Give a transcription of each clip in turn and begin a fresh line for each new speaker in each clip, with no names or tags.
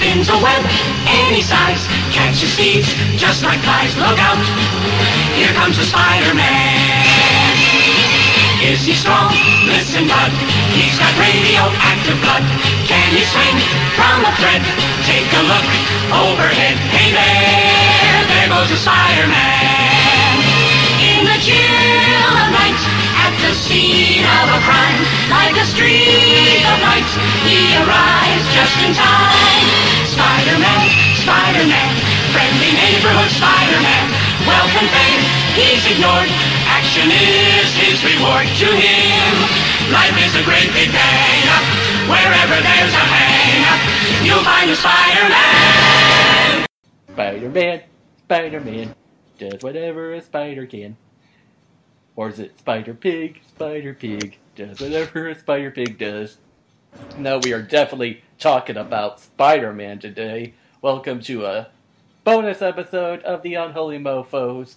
spins a web any size, catches thieves just like flies. Look out, here comes the Spider-Man. Is he strong? Listen, bud, he's got radioactive blood. Can he swing from a thread? Take a look overhead. Hey there goes the Spider-Man. In the chill of night, at the scene of a crime, like a streak of light, he arrives just in time. Spider-Man, Spider-Man, friendly neighborhood Spider-Man. Wealth and fame, he's ignored. Action is his reward to him. Life is a great big bang. Wherever there's a hang, you'll find a Spider-Man.
Spider-Man, Spider-Man, does whatever a spider can. Or is it Spider-Pig, Spider-Pig, does whatever a Spider-Pig does. No, we are definitely talking about Spider-Man today. Welcome to a bonus episode of the Unholy Mofos.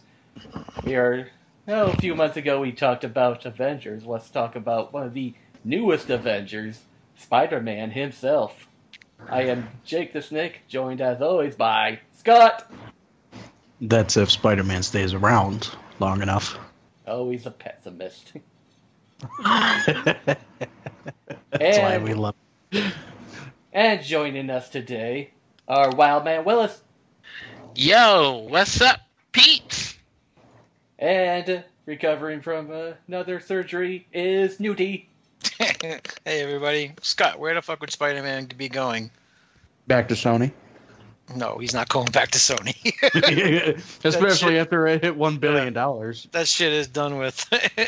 A few months ago we talked about Avengers. Let's talk about one of the newest Avengers, Spider-Man himself. I am Jake the Snake, joined as always by Scott.
That's if Spider-Man stays around long enough.
Oh, he's a pessimist.
That's why we love it.
And joining us today, our Wildman Willis.
Yo, what's up, peeps?
And recovering from another surgery is Newty.
Hey, everybody. Scott, where the fuck would Spider-Man be going?
Back to Sony.
No, he's not going back to Sony.
Especially after it hit $1 billion.
That shit is done with.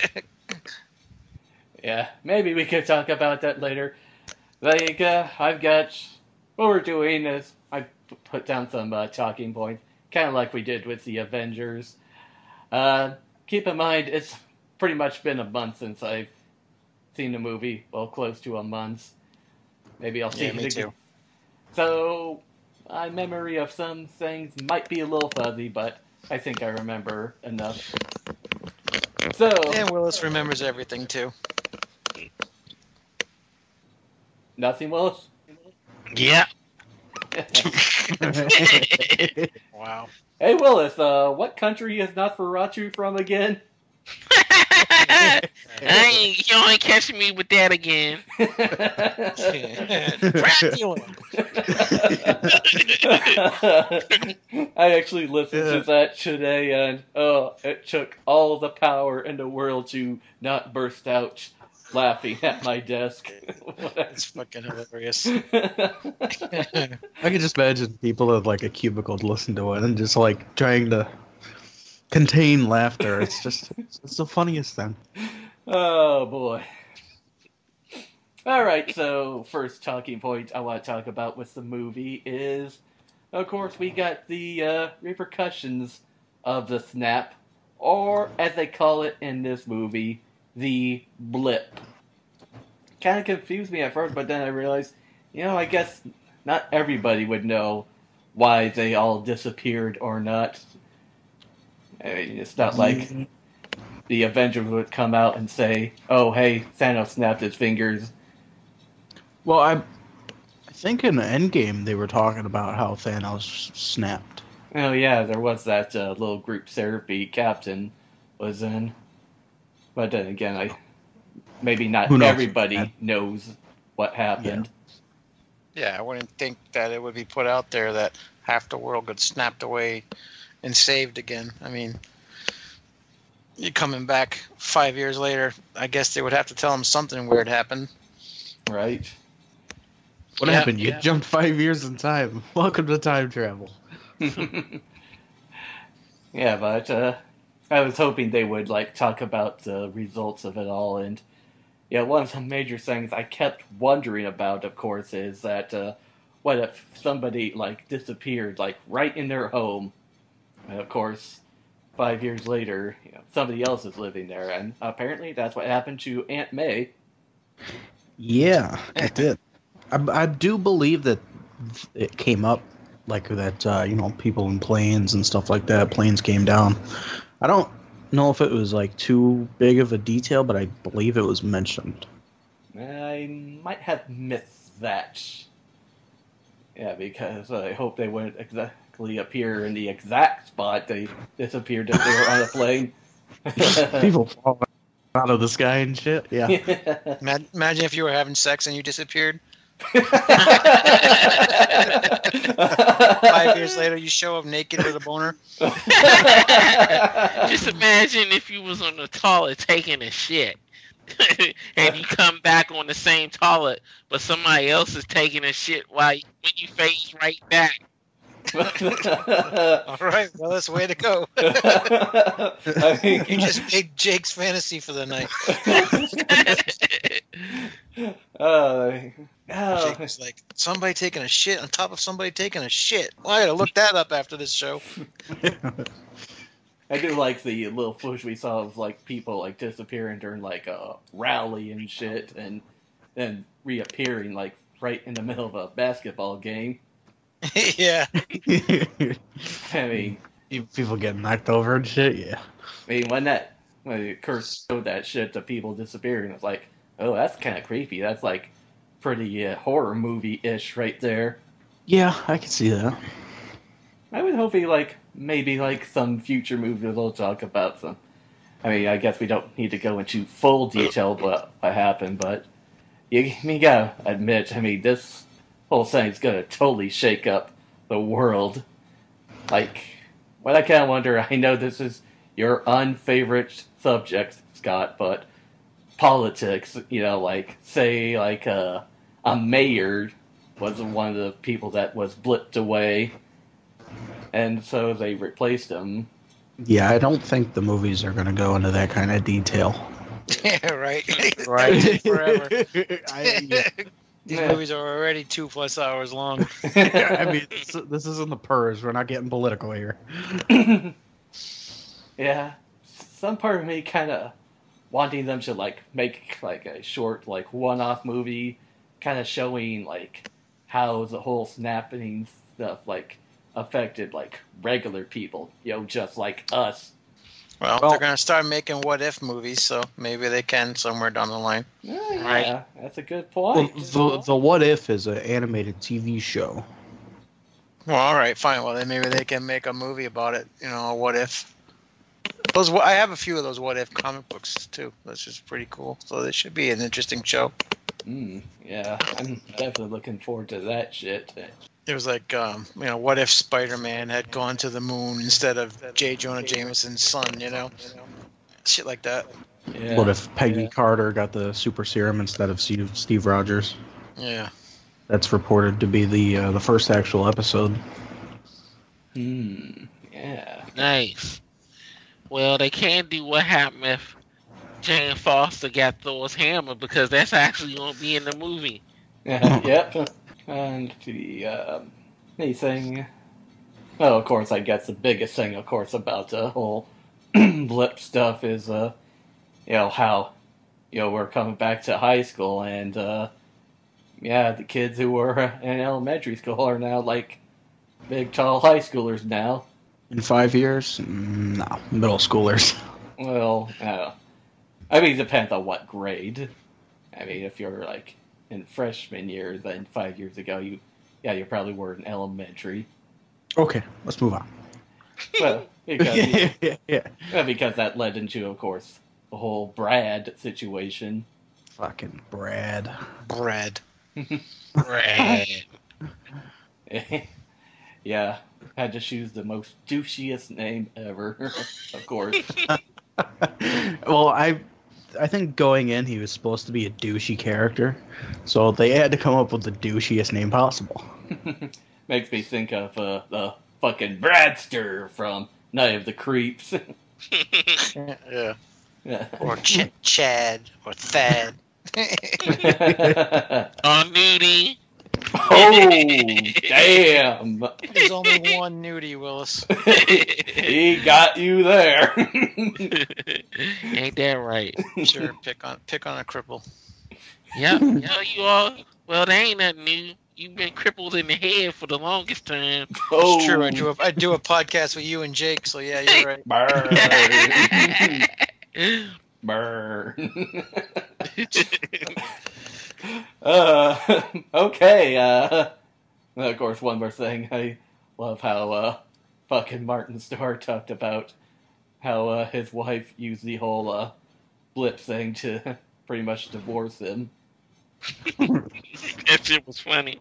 Yeah, maybe we could talk about that later. I've got... What we're doing is I put down some talking points, kind of like we did with the Avengers. Keep in mind, it's pretty much been a month since I've seen the movie. Well, close to a month. Maybe I'll see it again.
Too.
So, my memory of some things might be a little fuzzy, but I think I remember enough. So,
And Willis remembers everything, too.
Nothing, Willis?
Yeah. Wow.
Hey, Willis, what country is Nosferatu from again?
You ain't catching me with that again.
I actually listened to that today, and it took all the power in the world to not burst out laughing at my desk.
It's fucking hilarious.
I can just imagine people at like a cubicle to listen to it and just like trying to contain laughter. It's the funniest thing.
Oh boy. Alright, so first talking point I want to talk about with the movie is, of course, we got the repercussions of the snap, or as they call it in this movie, the blip. Kind of confused me at first, but then I realized, I guess not everybody would know why they all disappeared or not. I mean, it's not like the Avengers would come out and say, oh, hey, Thanos snapped his fingers.
Well, I think in the Endgame they were talking about how Thanos snapped.
Oh, yeah, there was that little group therapy Captain was in. But then again, maybe not everybody knows what happened.
Yeah, I wouldn't think that it would be put out there that half the world got snapped away and saved again. I mean, you're coming back 5 years later. I guess they would have to tell them something weird happened.
Right.
What happened? You jumped 5 years in time. Welcome to time travel.
Yeah, but I was hoping they would talk about the results of it all, and one of the major things I kept wondering about, of course, is that what if somebody disappeared right in their home, and of course 5 years later somebody else is living there, and apparently that's what happened to Aunt May.
Yeah, it did. I do believe that it came up that people in planes and stuff like that, planes came down. I don't know if it was too big of a detail, but I believe it was mentioned.
I might have missed that. Yeah, because I hope they wouldn't exactly appear in the exact spot they disappeared if they were on a plane.
People falling out of the sky and shit. Yeah.
Imagine if you were having sex and you disappeared. 5 years later, you show up naked with a boner.
Just imagine if you was on the toilet taking a shit. And you come back on the same toilet, but somebody else is taking a shit when you face right back.
All right, well, that's the way to go.
I mean,
You just made Jake's fantasy for the night. Jake's like, somebody taking a shit on top of somebody taking a shit. Well, I gotta look that up after this show.
I do like the little footage we saw of like people like disappearing during like a rally and shit, and then reappearing like right in the middle of a basketball game.
Yeah.
I mean,
People getting knocked over and shit. Yeah.
when Kurtz showed that shit to people disappearing, it's like, oh, that's kind of creepy. That's like pretty horror movie-ish right there.
Yeah, I can see that.
I would hope maybe some future movie they'll talk about some. I mean, I guess we don't need to go into full detail what happened, but you gotta admit, I mean, this whole thing's gonna totally shake up the world. Like, what I kind of wonder, I know this is your unfavorite subject, Scott, but politics, say a mayor was one of the people that was blipped away, and so they replaced him.
Yeah, I don't think the movies are going to go into that kind of detail.
Yeah, right.
Right.
Forever.
Yeah.
These movies are already 2+ hours long.
I mean, this isn't the Purge. We're not getting political here.
Yeah, some part of me kind of wanting them to make a short one-off movie, kind of showing how the whole snapping stuff affected regular people, just like us.
Well, they're going to start making what if movies, so maybe they can somewhere down the line.
Yeah,
Right.
That's a good point.
Well, the What If is an animated TV show.
Well, all right, fine. Well, then maybe they can make a movie about it. A what if. I have a few of those what if comic books too. That's just pretty cool. So this should be an interesting show.
Yeah, I'm definitely looking forward to that shit.
It was what if Spider-Man had gone to the moon instead of J. Jonah Jameson's son, Shit like that.
Yeah.
What if Peggy Carter got the super serum instead of Steve Rogers?
Yeah.
That's reported to be the first actual episode.
Yeah.
Nice. Well, they can't do what happened if Jane Foster got Thor's hammer, because that's actually going to be in the movie.
Yep. And the anything. Well, of course, I guess the biggest thing, of course, about the whole blip stuff is, how, we're coming back to high school, and, the kids who were in elementary school are now, big, tall high schoolers now.
In 5 years? No, middle schoolers.
Well, I mean, it depends on what grade. I mean, if you're, in freshman year, then 5 years ago, you probably were in elementary.
Okay, let's move on.
Well, because,
Yeah.
because that led into, of course, the whole Brad situation.
Fucking Brad.
Bread.
Right.
Yeah, had to choose the most douchiest name ever, of course.
Well, I think going in, he was supposed to be a douchey character, so they had to come up with the douchiest name possible.
Makes me think of the fucking Bradster from Night of the Creeps.
Yeah.
Yeah.
Or Chad. Or Thad.
On nudie.
Oh, damn!
There's only one nudie, Willis.
He got you there.
Ain't that right?
Sure, pick on a cripple.
Yep. You all. Well, they ain't nothing new. You've been crippled in the head for the longest time.
Oh,
It's true. I do a podcast with you and Jake, so yeah, you're right.
Burn. Burn. Okay. And of course, one more thing, I love how fucking Martin Starr talked about how his wife used the whole blip thing to pretty much divorce him.
That shit was funny.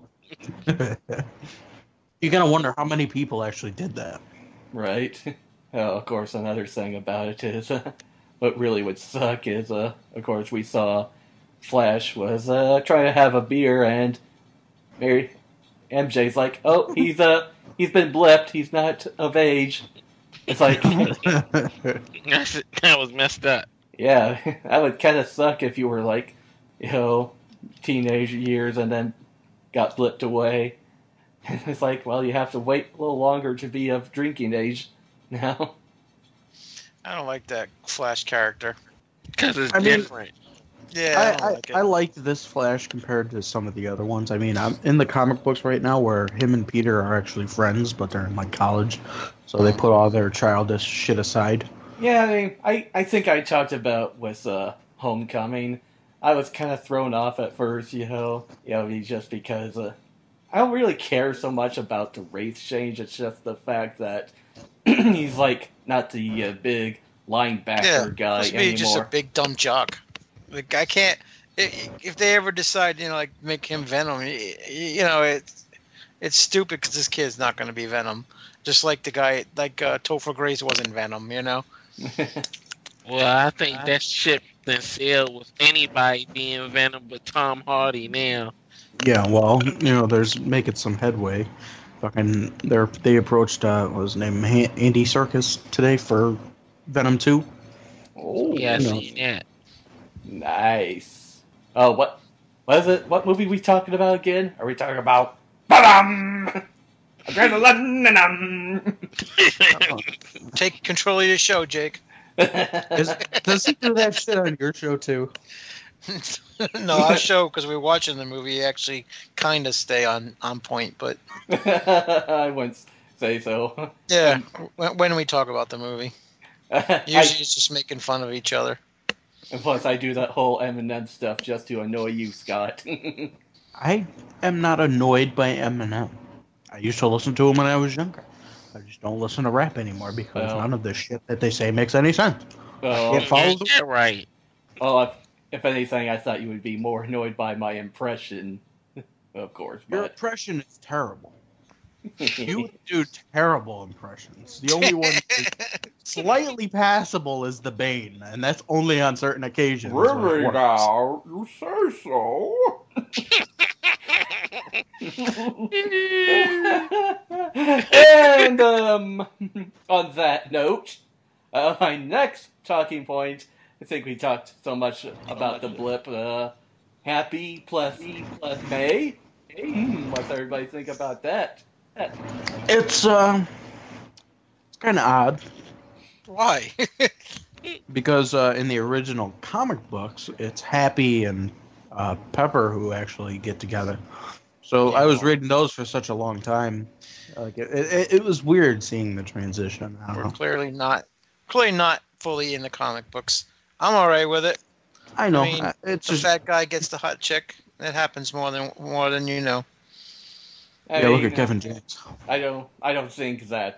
You gotta wonder how many people actually did that.
Right. Of course, another thing about it is what really would suck is, of course, we saw Flash was trying to have a beer, and MJ's like, "Oh, he's been blipped. He's not of age." It's like,
That was messed up.
yeah, that would kind of suck if you were like, teenage years and then got blipped away. It's like, well, you have to wait a little longer to be of drinking age now.
I don't like that Flash character.
Because it's
I mean,
different.
Yeah, I don't like it.
I liked this Flash compared to some of the other ones. I mean, I'm in the comic books right now where him and Peter are actually friends, but they're in like college, so they put all their childish shit aside.
Yeah, I mean, I think I talked about with Homecoming. I was kind of thrown off at first, just because I don't really care so much about the race change. It's just the fact that he's like not the big linebacker guy
must be
anymore.
just a big dumb jock. Like I can't. If they ever decide, make him Venom, it's stupid because this kid's not going to be Venom. Just like the guy, Topher Grace wasn't Venom,
Well, I think that shit been sailed with anybody being Venom but Tom Hardy now.
Yeah, well, there's making some headway. Fucking, they approached what was his name, Andy Serkis today for Venom 2.
Oh,
Yeah, I seen that.
Nice. Oh, what is it? What movie we talking about again? Are we talking about Ba-dum! Adrenaline?
Take control of your show, Jake.
Does he do that shit on your show too?
No, our show, because we're watching the movie, actually kind of stay on point. But
I wouldn't say so.
yeah, when we talk about the movie, usually it's just making fun of each other.
And plus, I do that whole Eminem stuff just to annoy you, Scott.
I am not annoyed by Eminem. I used to listen to him when I was younger. I just don't listen to rap anymore because none of the shit that they say makes any sense.
Well,
Yeah, right.
Well, if anything, I thought you would be more annoyed by my impression, of course.
Your
But
impression is terrible. You do terrible impressions. The only one that's slightly passable is the Bane, and that's only on certain occasions. when it
really
works.
now, you say so. And on that note, my next talking point. I think we talked so much about the blip. Happy plus May. What's everybody think about that?
It's kind of odd
Why?
because in the original comic books, it's Happy and Pepper who actually get together. So I was reading those for such a long time. Like it was weird seeing the transition. I don't
We're
know.
clearly not fully in the comic books. I'm all right with it.
I know.
I mean,
It's
The
just
fat guy gets the hot chick. That happens more than you know.
yeah. Look at Kevin James.
I don't think that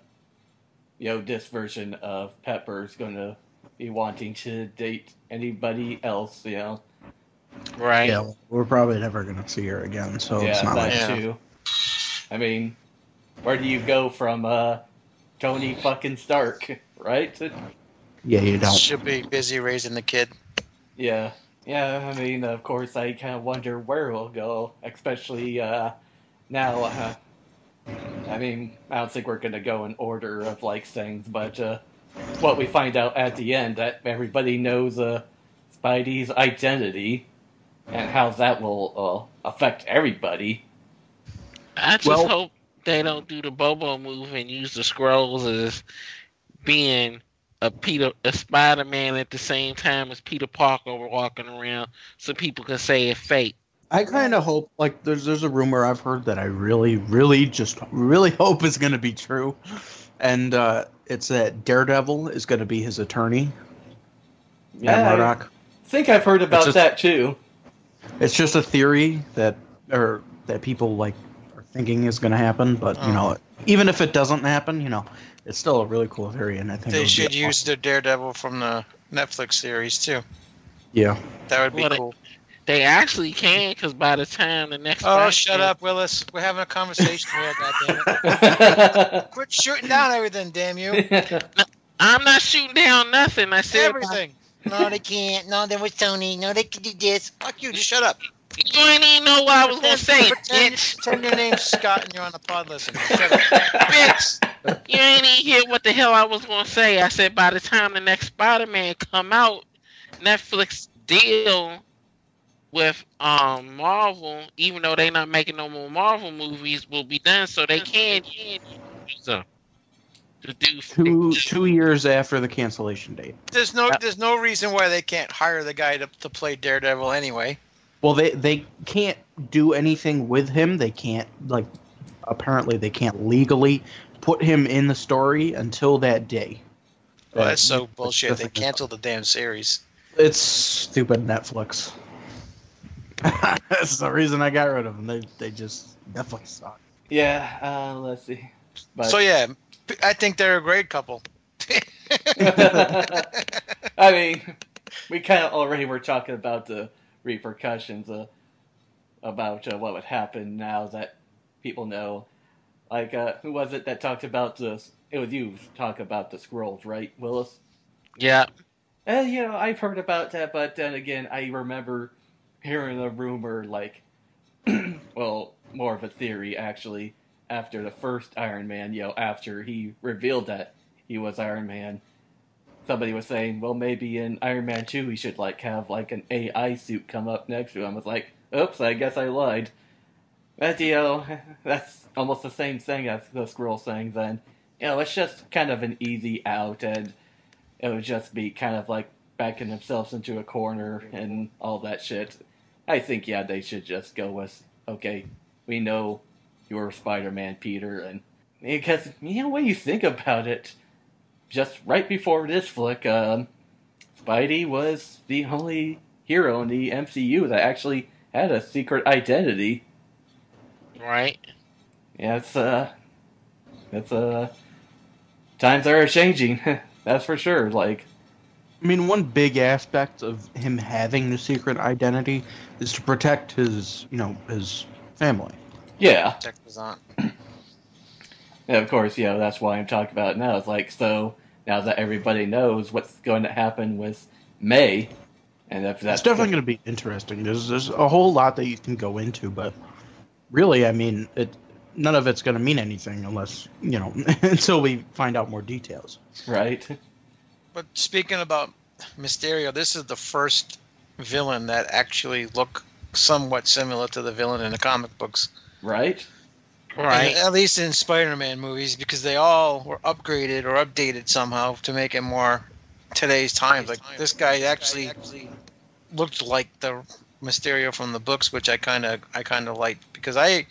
this version of Pepper is going to be wanting to date anybody else.
Right.
Yeah, we're probably never gonna see her again. So
Yeah,
it's not
that
like
Yeah.
too. I mean, where do you go from Tony fucking Stark, right?
yeah, you don't.
She'll be busy raising the kid.
Yeah. I mean, of course, I kind of wonder where it'll go, especially now. I mean, I don't think we're going to go in order of things, but what we find out at the end that everybody knows Spidey's identity and how that will affect everybody.
I just
Well-
hope they don't do the Bobo move and use the scrolls as being a Spider-Man at the same time as Peter Parker walking around, so people can say it's fake.
I kind of hope, there's a rumor I've heard that I really hope is going to be true, and it's that Daredevil is going to be his attorney.
Yeah,
Murdoch.
I think I've heard about
just-
that too.
It's just a theory that people are thinking is going to happen. But you know, even if it doesn't happen, you know, it's still a really cool theory, and I think it
They
would
should
be
use
awesome.
the Daredevil from the Netflix series too.
Yeah.
That would be
Well,
cool.
They actually can, because by the time the next.
Oh,
Batman-
shut up, Willis. We're having a conversation here, goddammit. Quit shooting down everything, damn you.
I'm not shooting down nothing. I said
Everything. No, they can't. No, there was Tony. No, they could do this. Fuck you, just shut up.
You ain't even know what I was gonna say,
Pretend,
bitch.
pretend your name's Scott and you're on the pod listen. Shut up. Bitch.
You ain't even hear what the hell I was gonna say. I said by the time the next Spider-Man come out, Netflix deal with Marvel, even though they not making no more Marvel movies, will be done, so they can use them to do
2 years after the cancellation date.
There's no reason why they can't hire the guy to play Daredevil anyway.
Well, they can't do anything with him. They can't, like, apparently they can't legally put him in the story until that day.
Well, that's so bullshit.
the
They
thing is-
canceled the damn series.
It's stupid Netflix. That's the reason I got rid of them. They just Netflix suck.
Yeah, let's see. But,
So yeah, I think they're a great couple.
I mean, we kind of already were talking about the repercussions about what would happen now that people know. Like, who was it that talked about this? It was you talk about the scrolls, right, Willis?
Yeah.
You know, I've heard about that, but then again, I remember hearing a rumor, like, well, more of a theory, actually, after the first Iron Man, you know, after he revealed that he was Iron Man. Somebody was saying, well, maybe in Iron Man 2 he should, like, have, like, an AI suit come up next to him. I was like, oops, I guess I lied. But, you know, that's almost the same thing as the Skrull saying then. You know, it's just kind of an easy out, and it would just be kind of like backing themselves into a corner and all that shit. I think, yeah, they should just go with, okay, we know you're Spider-Man, Peter, and because, you know, when you think about it, just right before this flick, Spidey was the only hero in the MCU that actually had a secret identity.
Right.
Yeah, it's times are changing, that's for sure, like,
I mean, one big aspect of him having the secret identity is to protect his, you know, his family.
yeah.
Check this out.
And of course, you know, that's why I'm talking about it now. It's like, so now that everybody knows what's going to happen with May, and if that's
It's definitely going to be interesting. There's a whole lot that you can go into, but really, I mean, none of it's going to mean anything unless, you know, until we find out more details.
right.
But speaking about Mysterio, this is the first villain that actually looked somewhat similar to the villain in the comic books.
Right?
Right.
At least in Spider-Man movies, because they all were upgraded or updated somehow to make it more today's times. Like this guy actually looked like the Mysterio from the books, which I kind of liked because I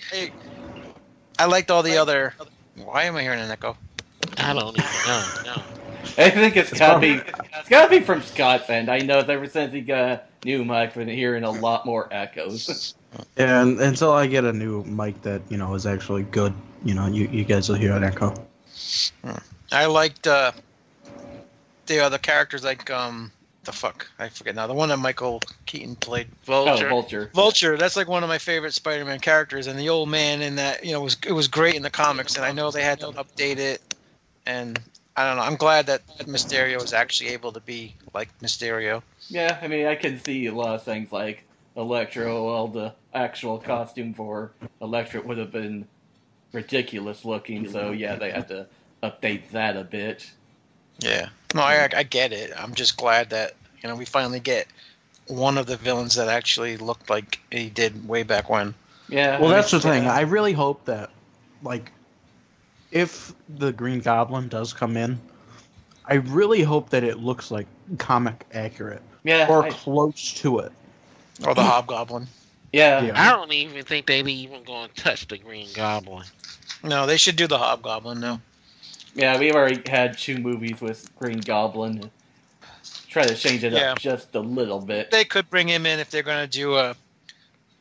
liked all the other. Why am I hearing an echo?
I don't even know. No.
I think it's gotta be from Scott's end. I know ever since he got a new mic, I've been hearing a lot more echoes.
And until I get a new mic that, you know, is actually good, you know, you guys will hear an echo.
I liked the other characters like the fuck I forget now, the one that Michael Keaton played.
Vulture.
Oh, Vulture.
Vulture, that's like one of my favorite Spider-Man characters, and the old man in that, you know, it was great in the comics, and I know they had to update it, and I don't know. I'm glad that Mysterio is actually able to be like Mysterio.
Yeah, I mean, I can see a lot of things like Electro. Well, the actual costume for Electro would have been ridiculous looking, so yeah, they had to update that a bit.
Yeah. No, I get it. I'm just glad that, you know, we finally get one of the villains that actually looked like he did way back when.
Yeah.
Well,
I
that's the
mean,
thing.
yeah.
I really hope that, like, if the Green Goblin does come in, I really hope that it looks like comic accurate
Yeah,
or close to it.
Or the Hobgoblin.
yeah.
Yeah.
I don't even think they even going to touch the Green Goblin.
No, they should do the Hobgoblin now.
Yeah, we've already had 2 movies with Green Goblin. Try to change it
Yeah.
up just a little bit.
They could bring him in if they're going to do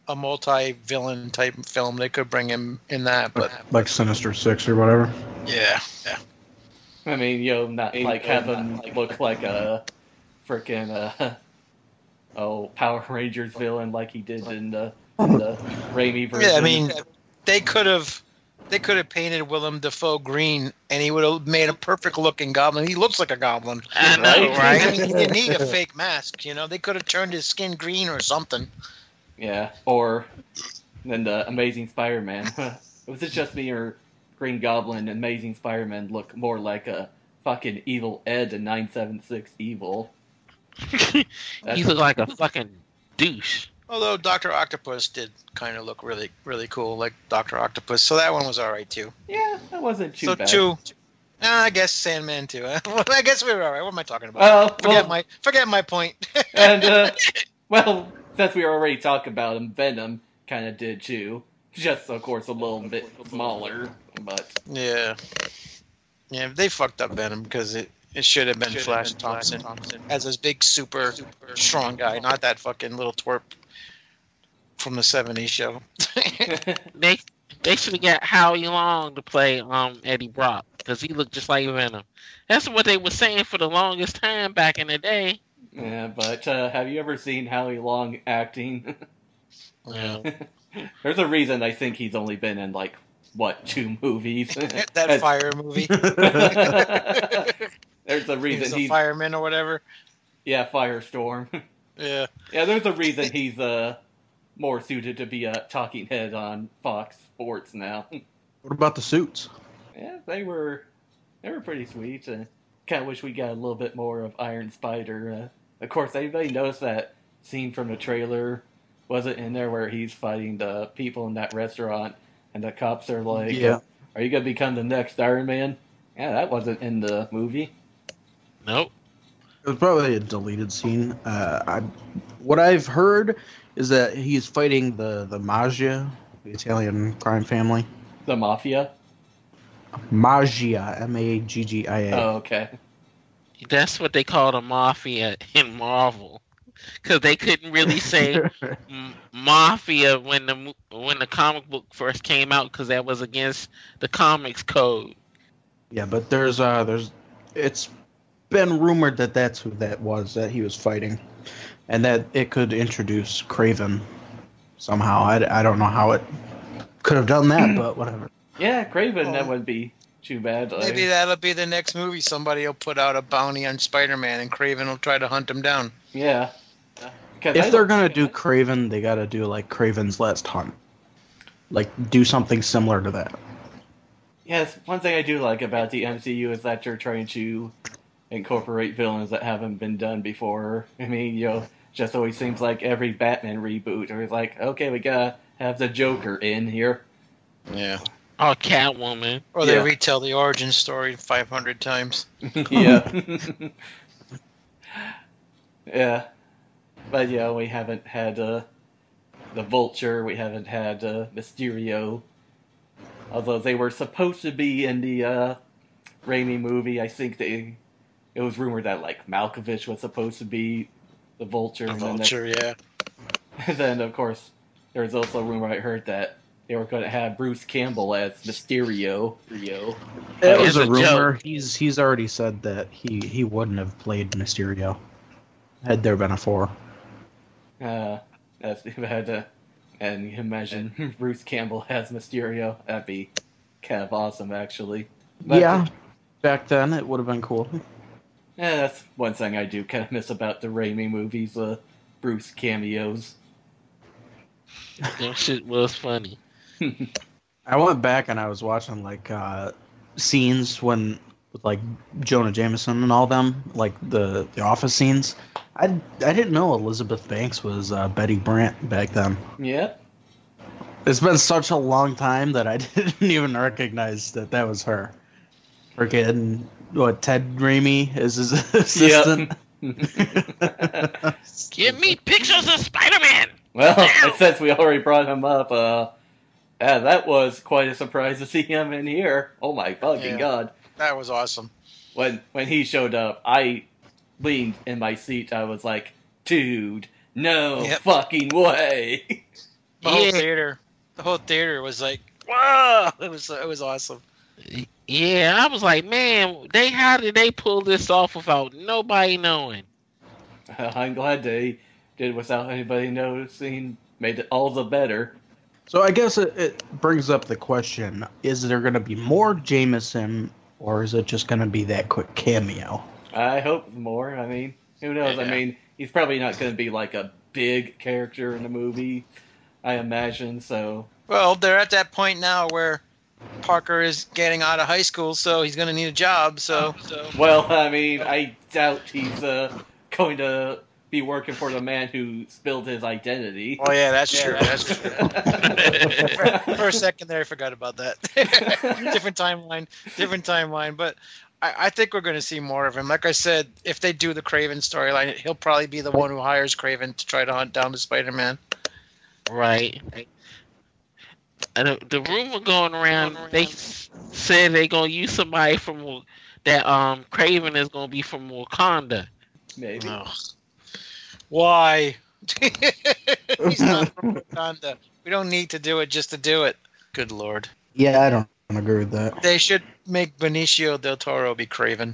a multi-villain type film, they could bring him in that. But
Like Sinister Six or whatever.
yeah.
I mean, not like have him look like a freaking Power Rangers villain like he did in the Raimi version.
Yeah, I mean, they could have painted Willem Dafoe green, and he would have made a perfect looking goblin. He looks like a goblin.
I know, right?
I mean, he didn't need a fake mask. They could have turned his skin green or something.
Yeah, or then the Amazing Spider-Man. Was it just me or Green Goblin and Amazing Spider-Man look more like a fucking Evil Ed and 976 Evil?
He looked like a fucking douche.
Although Dr. Octopus did kind of look really, really cool, like Dr. Octopus. So that one was all right, too.
Yeah, that wasn't too bad.
So I guess Sandman, too. I guess we were all right. What am I talking about? Forget my point.
And, well, since we were already talking about him, Venom kind of did, too. Just, of course, a little bit smaller, but...
Yeah, they fucked up Venom because it should have been Flash Thompson as this big, super strong guy, not that fucking little twerp from the 70s show.
They should have got Howie Long to play Eddie Brock because he looked just like Venom. That's what they were saying for the longest time back in the day.
Yeah, but have you ever seen Howie Long acting?
Yeah.
There's a reason I think he's only been in, 2 movies?
That fire movie.
There's a reason
he's a fireman or whatever.
Yeah, Firestorm.
Yeah.
Yeah, there's a reason he's more suited to be a talking head on Fox Sports now.
What about the suits?
Yeah, they were pretty sweet. Kind of wish we got a little bit more of Iron Spider. Of course, anybody knows that scene from the trailer wasn't in there where he's fighting the people in that restaurant and the cops are like,
Yeah.
Are you going to become the next Iron Man? Yeah, that wasn't in the movie.
Nope.
It was probably a deleted scene. What I've heard is that he's fighting the Maggia, the Italian crime family.
The Mafia?
Maggia, Maggia.
Oh, okay.
That's what they call the Mafia in Marvel. Because they couldn't really say Mafia when the comic book first came out because that was against the comics code.
Yeah, but it's been rumored that that's who that he was fighting, and that it could introduce Kraven somehow. I don't know how it could have done that, but whatever.
Yeah, Kraven, that wouldn't be too bad.
Maybe that'll be the next movie. Somebody will put out a bounty on Spider-Man, and Kraven will try to hunt him down.
Yeah.
If they're gonna do Kraven, they gotta do like Kraven's Last Hunt. Like, do something similar to that.
Yes, one thing I do like about the MCU is that they're trying to incorporate villains that haven't been done before. I mean, just always seems like every Batman reboot, or it's like, okay, we gotta have the Joker in here.
Yeah.
Or Catwoman.
Or they retell the origin story 500 times.
Yeah. Yeah. But yeah, we haven't had the Vulture, we haven't had Mysterio. Although they were supposed to be in the Raimi movie, I think it was rumored that Malkovich was supposed to be the Vulture.
Yeah.
And then of course there was also a rumor I heard that they were going to have Bruce Campbell as Mysterio.
It was a
a
rumor.
joke.
He's already said that he wouldn't have played Mysterio had there been a 4.
That's too bad. And you imagine Bruce Campbell as Mysterio. That'd be kind of awesome, actually. But,
Yeah, back then it would have been cool.
Yeah, that's one thing I do kind of miss about the Raimi movies, Bruce cameos.
That shit was funny.
I went back and I was watching scenes with Jonah Jameson and all them, like the Office scenes. I didn't know Elizabeth Banks was Betty Brant back then.
Yeah.
It's been such a long time that I didn't even recognize that was her. Freaking Ted Raimi is his assistant.
Yep.
Give me pictures of Spider-Man!
Well, and since we already brought him up, that was quite a surprise to see him in here. Oh my fucking god.
That was awesome.
When he showed up, I leaned in my seat. I was like, dude, no fucking way.
The whole theater was like, whoa! It was awesome.
Yeah, I was like, man, how did they pull this off without nobody knowing?
I'm glad they did without anybody noticing. Made it all the better.
So I guess it brings up the question: is there going to be more Jameson, or is it just going to be that quick cameo?
I hope more. I mean, who knows?
Yeah.
I mean, he's probably not going to be like a big character in the movie, I imagine. So,
Well, they're at that point now where Parker is getting out of high school, so he's going to need a job. So
well, I mean, I doubt he's going to be working for the man who spilled his identity.
Oh yeah, that's true. That's true. For a second there, I forgot about that. Different timeline. But I think we're going to see more of him. Like I said, if they do the Kraven storyline, he'll probably be the one who hires Kraven to try to hunt down the Spider-Man.
Right. And the rumor going around, they said they're gonna use somebody from that. Kraven is gonna be from Wakanda.
Maybe.
Ugh. Why? He's not from Wakanda. We don't need to do it just to do it. Good Lord.
Yeah, I don't agree with that.
They should make Benicio del Toro be Kraven.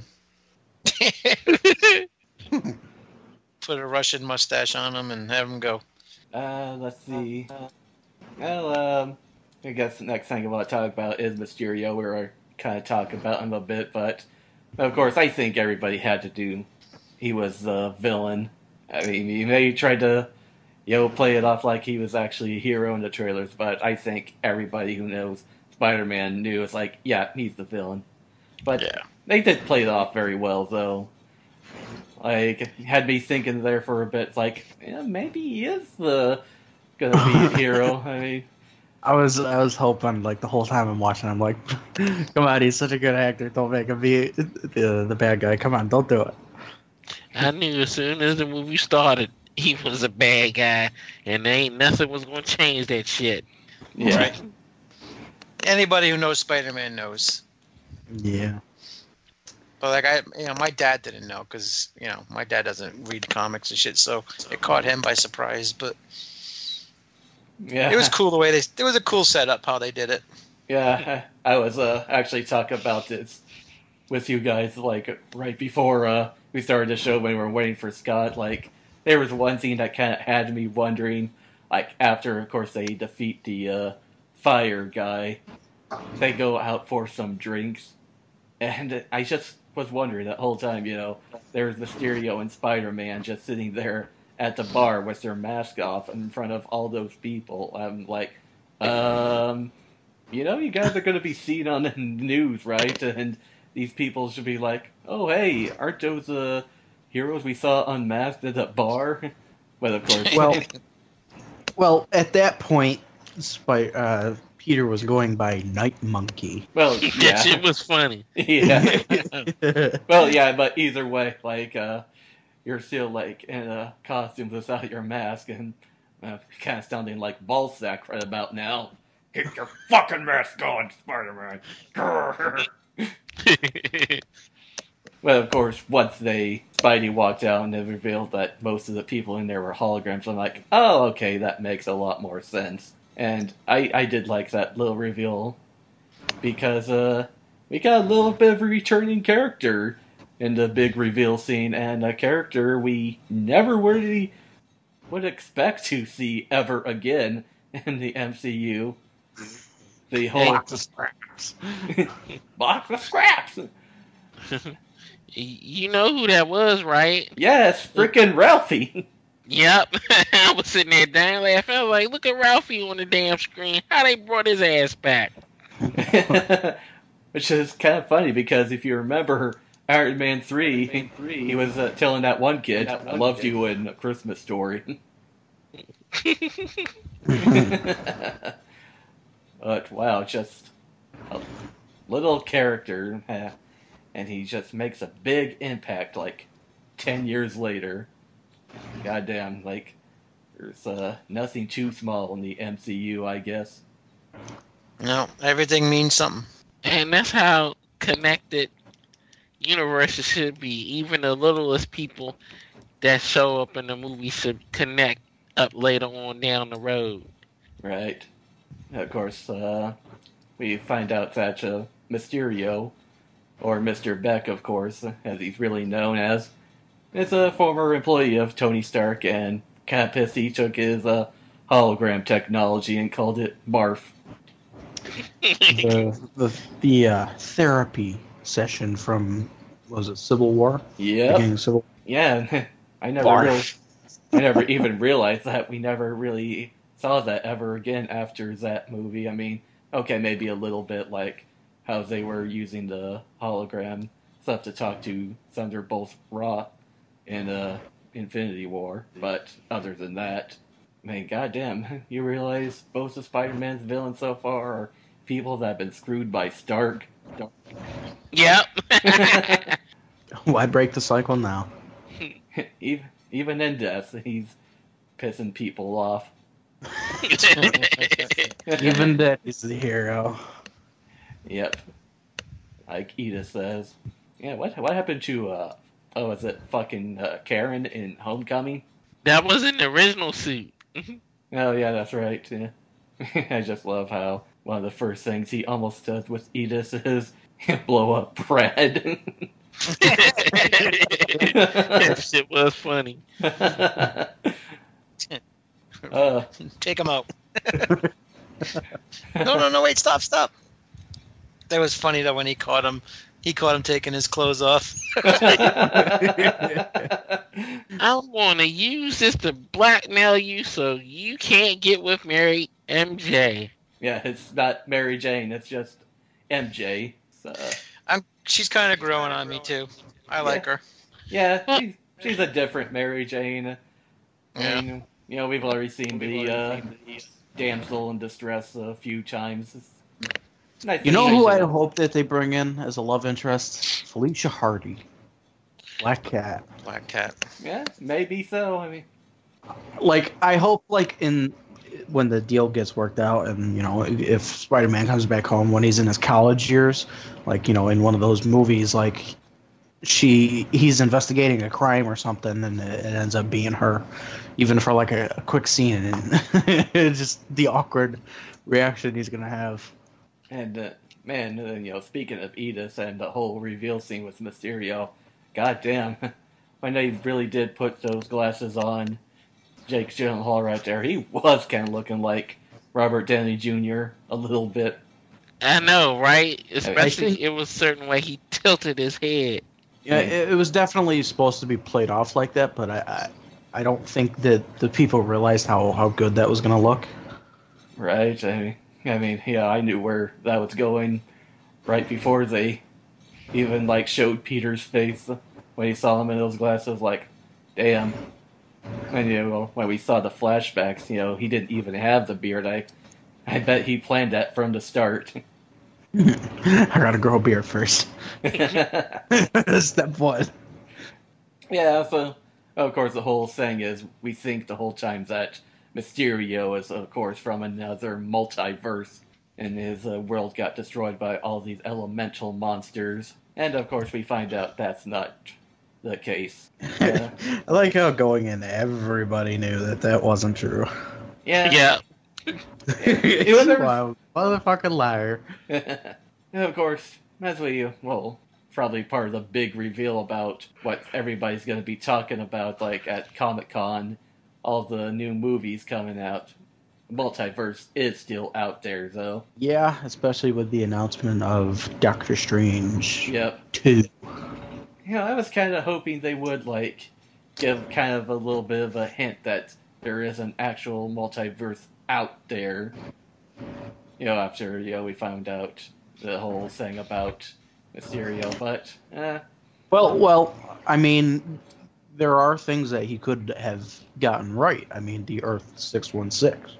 Put a Russian mustache on him and have him go.
Let's see. Well, I guess the next thing I want to talk about is Mysterio. We were kind of talking about him a bit, but of course, I think everybody had to do. He was the villain. I mean, they tried to, play it off like he was actually a hero in the trailers, but I think everybody who knows Spider-Man knew it's like, yeah, he's the villain. But
Yeah.
they did play it off very well, though. Like, had me thinking there for a bit, like, yeah, maybe he is gonna be a hero. I mean,
I was hoping like the whole time I'm watching, I'm like, come on, he's such a good actor. Don't make him be the bad guy. Come on, don't do it.
I knew as soon as the movie started, he was a bad guy, and there ain't nothing was gonna change that shit.
yeah.
Right. Anybody who knows Spider-Man knows.
Yeah.
But like my dad didn't know because my dad doesn't read comics and shit, so it caught him by surprise. But
Yeah.
it was cool the way it was a cool setup how they did it.
Yeah, I was actually talking about this with you guys, like, right before we started the show when we were waiting for Scott. Like, there was one scene that kind of had me wondering, like, after, of course, they defeat the fire guy, they go out for some drinks, and I just was wondering that whole time, there's Mysterio and Spider-Man just sitting there at the bar with their mask off in front of all those people. I'm like, you guys are going to be seen on the news, right? And these people should be like, oh, hey, aren't those heroes we saw unmasked at the bar? Well, of course.
Well, at that point, Peter was going by Night Monkey.
Well,
That
yeah.
shit was funny.
Yeah. Well, yeah, but either way, like, you're still, like, in a costume without your mask, and kind of sounding like ballsack right about now. Get your fucking mask on, Spider-Man! Well, of course, once Spidey walked out and they revealed that most of the people in there were holograms, I'm like, oh, okay, that makes a lot more sense. And I did like that little reveal, because we got a little bit of a returning character in the big reveal scene, and a character we never really would expect to see ever again in the MCU. The whole
Box of scraps.
box of scraps.
You know who that was, right?
Yes, frickin' Ralphie.
Yep. I was sitting there dying laughing. I was like, look at Ralphie on the damn screen. How they brought his ass back?
Which is kind of funny, because if you remember Iron Man 3, he was telling that one kid, I loved you in A Christmas Story. But wow, just a little character, and he just makes a big impact like 10 years later. Goddamn, like, there's nothing too small in the MCU, I guess.
No, everything means something.
And that's how connected universes should be. Even the littlest people that show up in the movie should connect up later on down the road.
Right. Of course, we find out that Mysterio, or Mr. Beck, of course, as he's really known as, is a former employee of Tony Stark, and kind of pissed he took his hologram technology and called it Barf.
The therapy session from, was it Civil War?
Yep.
Beginning of Civil.
Yeah, I
Barf.
never even realized that. We never really saw that ever again after that movie. I mean, okay, maybe a little bit like how they were using the hologram stuff to talk to Thunderbolt Ross in Infinity War, but other than that, I mean, goddamn, you realize most of Spider-Man's villains so far are people that have been screwed by Stark.
Yep.
Why break the cycle now?
Even in death, he's pissing people off.
Even that is the hero.
Yep. Like Edith says. Yeah, what happened to, was it fucking Karen in Homecoming?
That was in the original suit.
Oh, yeah, that's right. Yeah. I just love how one of the first things he almost does with Edith is blow up Brad.
That shit was funny.
Take him out. No, wait, stop. That was funny that when he caught him taking his clothes off.
I'm going to use this to blackmail you so you can't get with Mary MJ.
Yeah, it's not Mary Jane, it's just MJ. So.
She's kind of growing on me, too. I like her.
Yeah, she's a different Mary Jane. I mean, we've already seen the damsel in distress a few times. It's nice.
You know who I hope that they bring in as a love interest? Felicia Hardy. Black Cat.
Yeah, maybe so. I mean,
like, I hope, like, when the deal gets worked out, and if Spider-Man comes back home when he's in his college years, like, in one of those movies, like, he's investigating a crime or something, and it ends up being her, even for like a quick scene, and it's just the awkward reaction he's gonna have.
And man, speaking of Edith and the whole reveal scene with Mysterio, goddamn, when they really did put those glasses on Jake Gyllenhaal right there, he was kind of looking like Robert Downey Jr. a little bit.
I know, right? Especially it was a certain way he tilted his head.
Yeah, it was definitely supposed to be played off like that, but I don't think that the people realized how good that was going to look.
Right. I mean, yeah, I knew where that was going right before they even like showed Peter's face when he saw him in those glasses. Like, damn. And when we saw the flashbacks, he didn't even have the beard. I bet he planned that from the start.
I gotta grow a beard first. Step one.
Yeah, so of course the whole thing is we think the whole time that Mysterio is of course from another multiverse and his world got destroyed by all these elemental monsters. And of course we find out that's not the case.
I like how going in everybody knew that wasn't true.
Yeah.
It was a motherfucking liar.
And of course, as we, probably part of the big reveal about what everybody's going to be talking about, like at Comic-Con, all the new movies coming out. Multiverse is still out there, though.
Yeah, especially with the announcement of Doctor Strange.
Yep.
2.
I was kind of hoping they would, give kind of a little bit of a hint that there is an actual multiverse out there. After, we found out the whole thing about Mysterio, but,
Well, I mean, there are things that he could have gotten right. I mean, the Earth 616.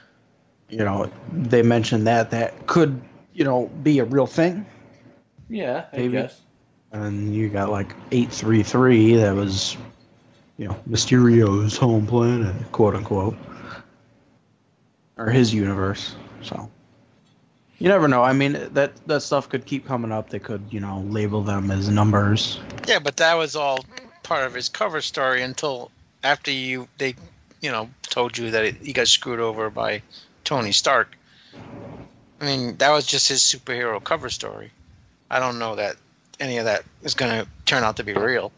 They mentioned that could, be a real thing.
Yeah, I
Maybe.
guess.
And you got, 833, that was, Mysterio's home planet, quote-unquote. Or his universe, so... You never know. I mean, that stuff could keep coming up. They could, label them as numbers.
Yeah, but that was all part of his cover story until after they told you that he got screwed over by Tony Stark. I mean, that was just his superhero cover story. I don't know that any of that is going to turn out to be real.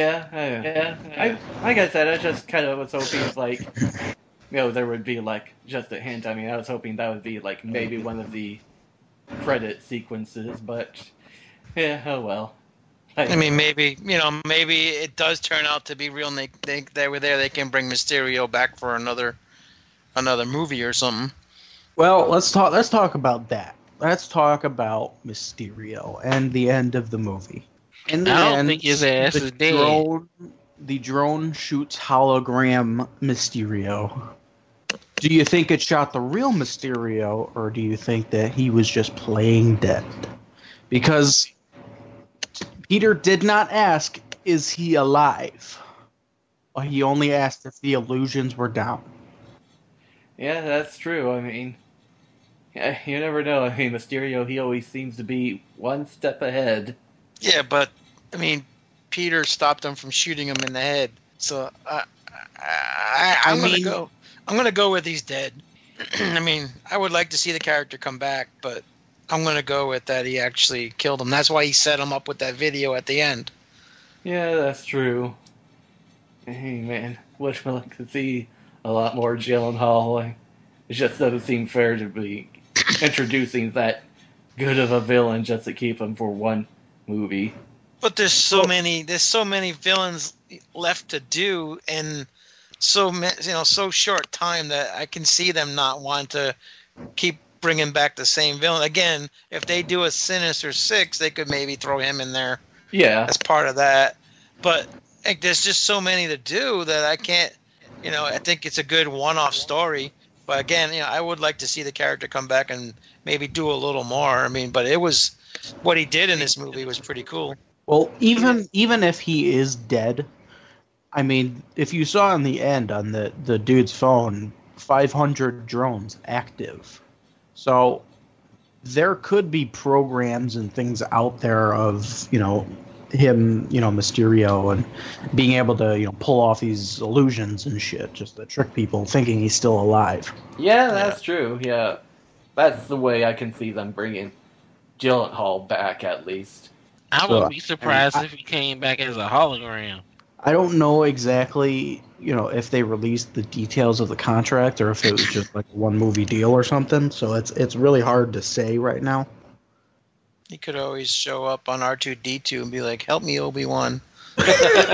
I like I said, I just kind of was hoping like, there would be like just a hint. I mean, I was hoping that would be like maybe one of the credit sequences, but yeah, oh well.
I mean, maybe it does turn out to be real, and they were there. They can bring Mysterio back for another movie or something.
Well, let's talk about that. Let's talk about Mysterio and the end of the movie. In the
I don't
end,
think his ass is dead.
The drone shoots hologram Mysterio. Do you think it shot the real Mysterio, or do you think that he was just playing dead? Because Peter did not ask, is he alive? He only asked if the illusions were down.
Yeah, that's true. I mean, yeah, you never know. I mean, Mysterio, he always seems to be one step ahead.
Yeah, but I mean, Peter stopped him from shooting him in the head. So I'm gonna go with he's dead. I mean, I would like to see the character come back, but I'm gonna go with that he actually killed him. That's why he set him up with that video at the end.
Yeah, that's true. Hey, man, would like to see a lot more Gyllenhaal. It just doesn't seem fair to be introducing that good of a villain just to keep him for one movie.
But there's so many villains left to do, and so short time that I can see them not want to keep bringing back the same villain again. If they do a Sinister Six, they could maybe throw him in there.
Yeah,
as part of that. But there's just so many to do that I can't. I think it's a good one-off story. But again, I would like to see the character come back and maybe do a little more. I mean, but it was what he did in this movie was pretty cool.
Well, even if he is dead, I mean, if you saw in the end on the dude's phone, 500 drones active. So there could be programs and things out there of, him, Mysterio, and being able to, pull off these illusions and shit just to trick people thinking he's still alive.
Yeah, that's true. Yeah, that's the way I can see them bringing Gyllenhaal back, at least.
I wouldn't be surprised if he came back as a hologram.
I don't know exactly, if they released the details of the contract or if it was just like a one movie deal or something. So it's really hard to say right now.
He could always show up on R2-D2 and be like, "Help me, Obi-Wan."
But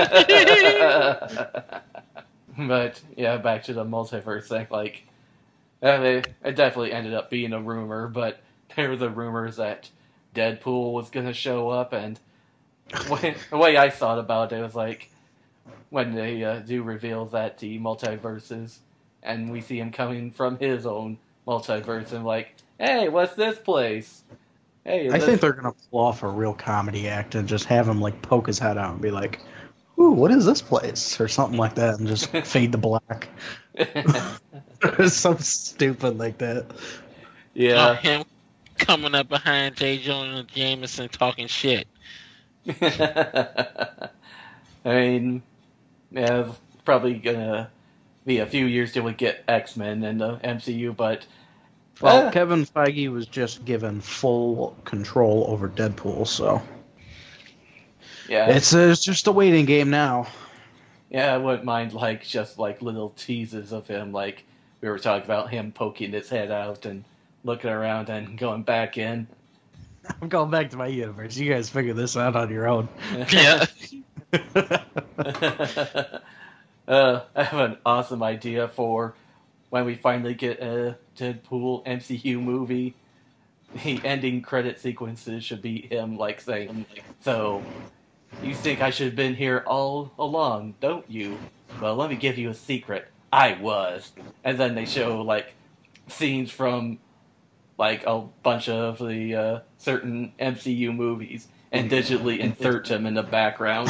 yeah, back to the multiverse thing. Like, it definitely ended up being a rumor, but there were the rumors that Deadpool was going to show up, and the way I thought about it was like, when they do reveal that the multiverses, and we see him coming from his own multiverse, and like, hey, what's this place? Hey,
I think they're going to pull off a real comedy act and just have him like poke his head out and be like, "Ooh, what is this place?" or something like that, and just fade to black. Something stupid like that.
Yeah.
Him coming up behind J. Jonah Jameson talking shit.
I mean, yeah, it's probably gonna be a few years till we get X-Men in the MCU, but
well, Kevin Feige was just given full control over Deadpool, so
yeah,
it's just a waiting game now.
Yeah, I wouldn't mind just little teases of him, like we were talking about him poking his head out and looking around and going back in.
I'm going back to my universe. You guys figure this out on your own.
Yeah.
I have an awesome idea for when we finally get a Deadpool MCU movie. The ending credit sequences should be him saying, "So, you think I should have been here all along, don't you? Well, let me give you a secret. I was." And then they show scenes from a bunch of the certain MCU movies and digitally insert him in the background.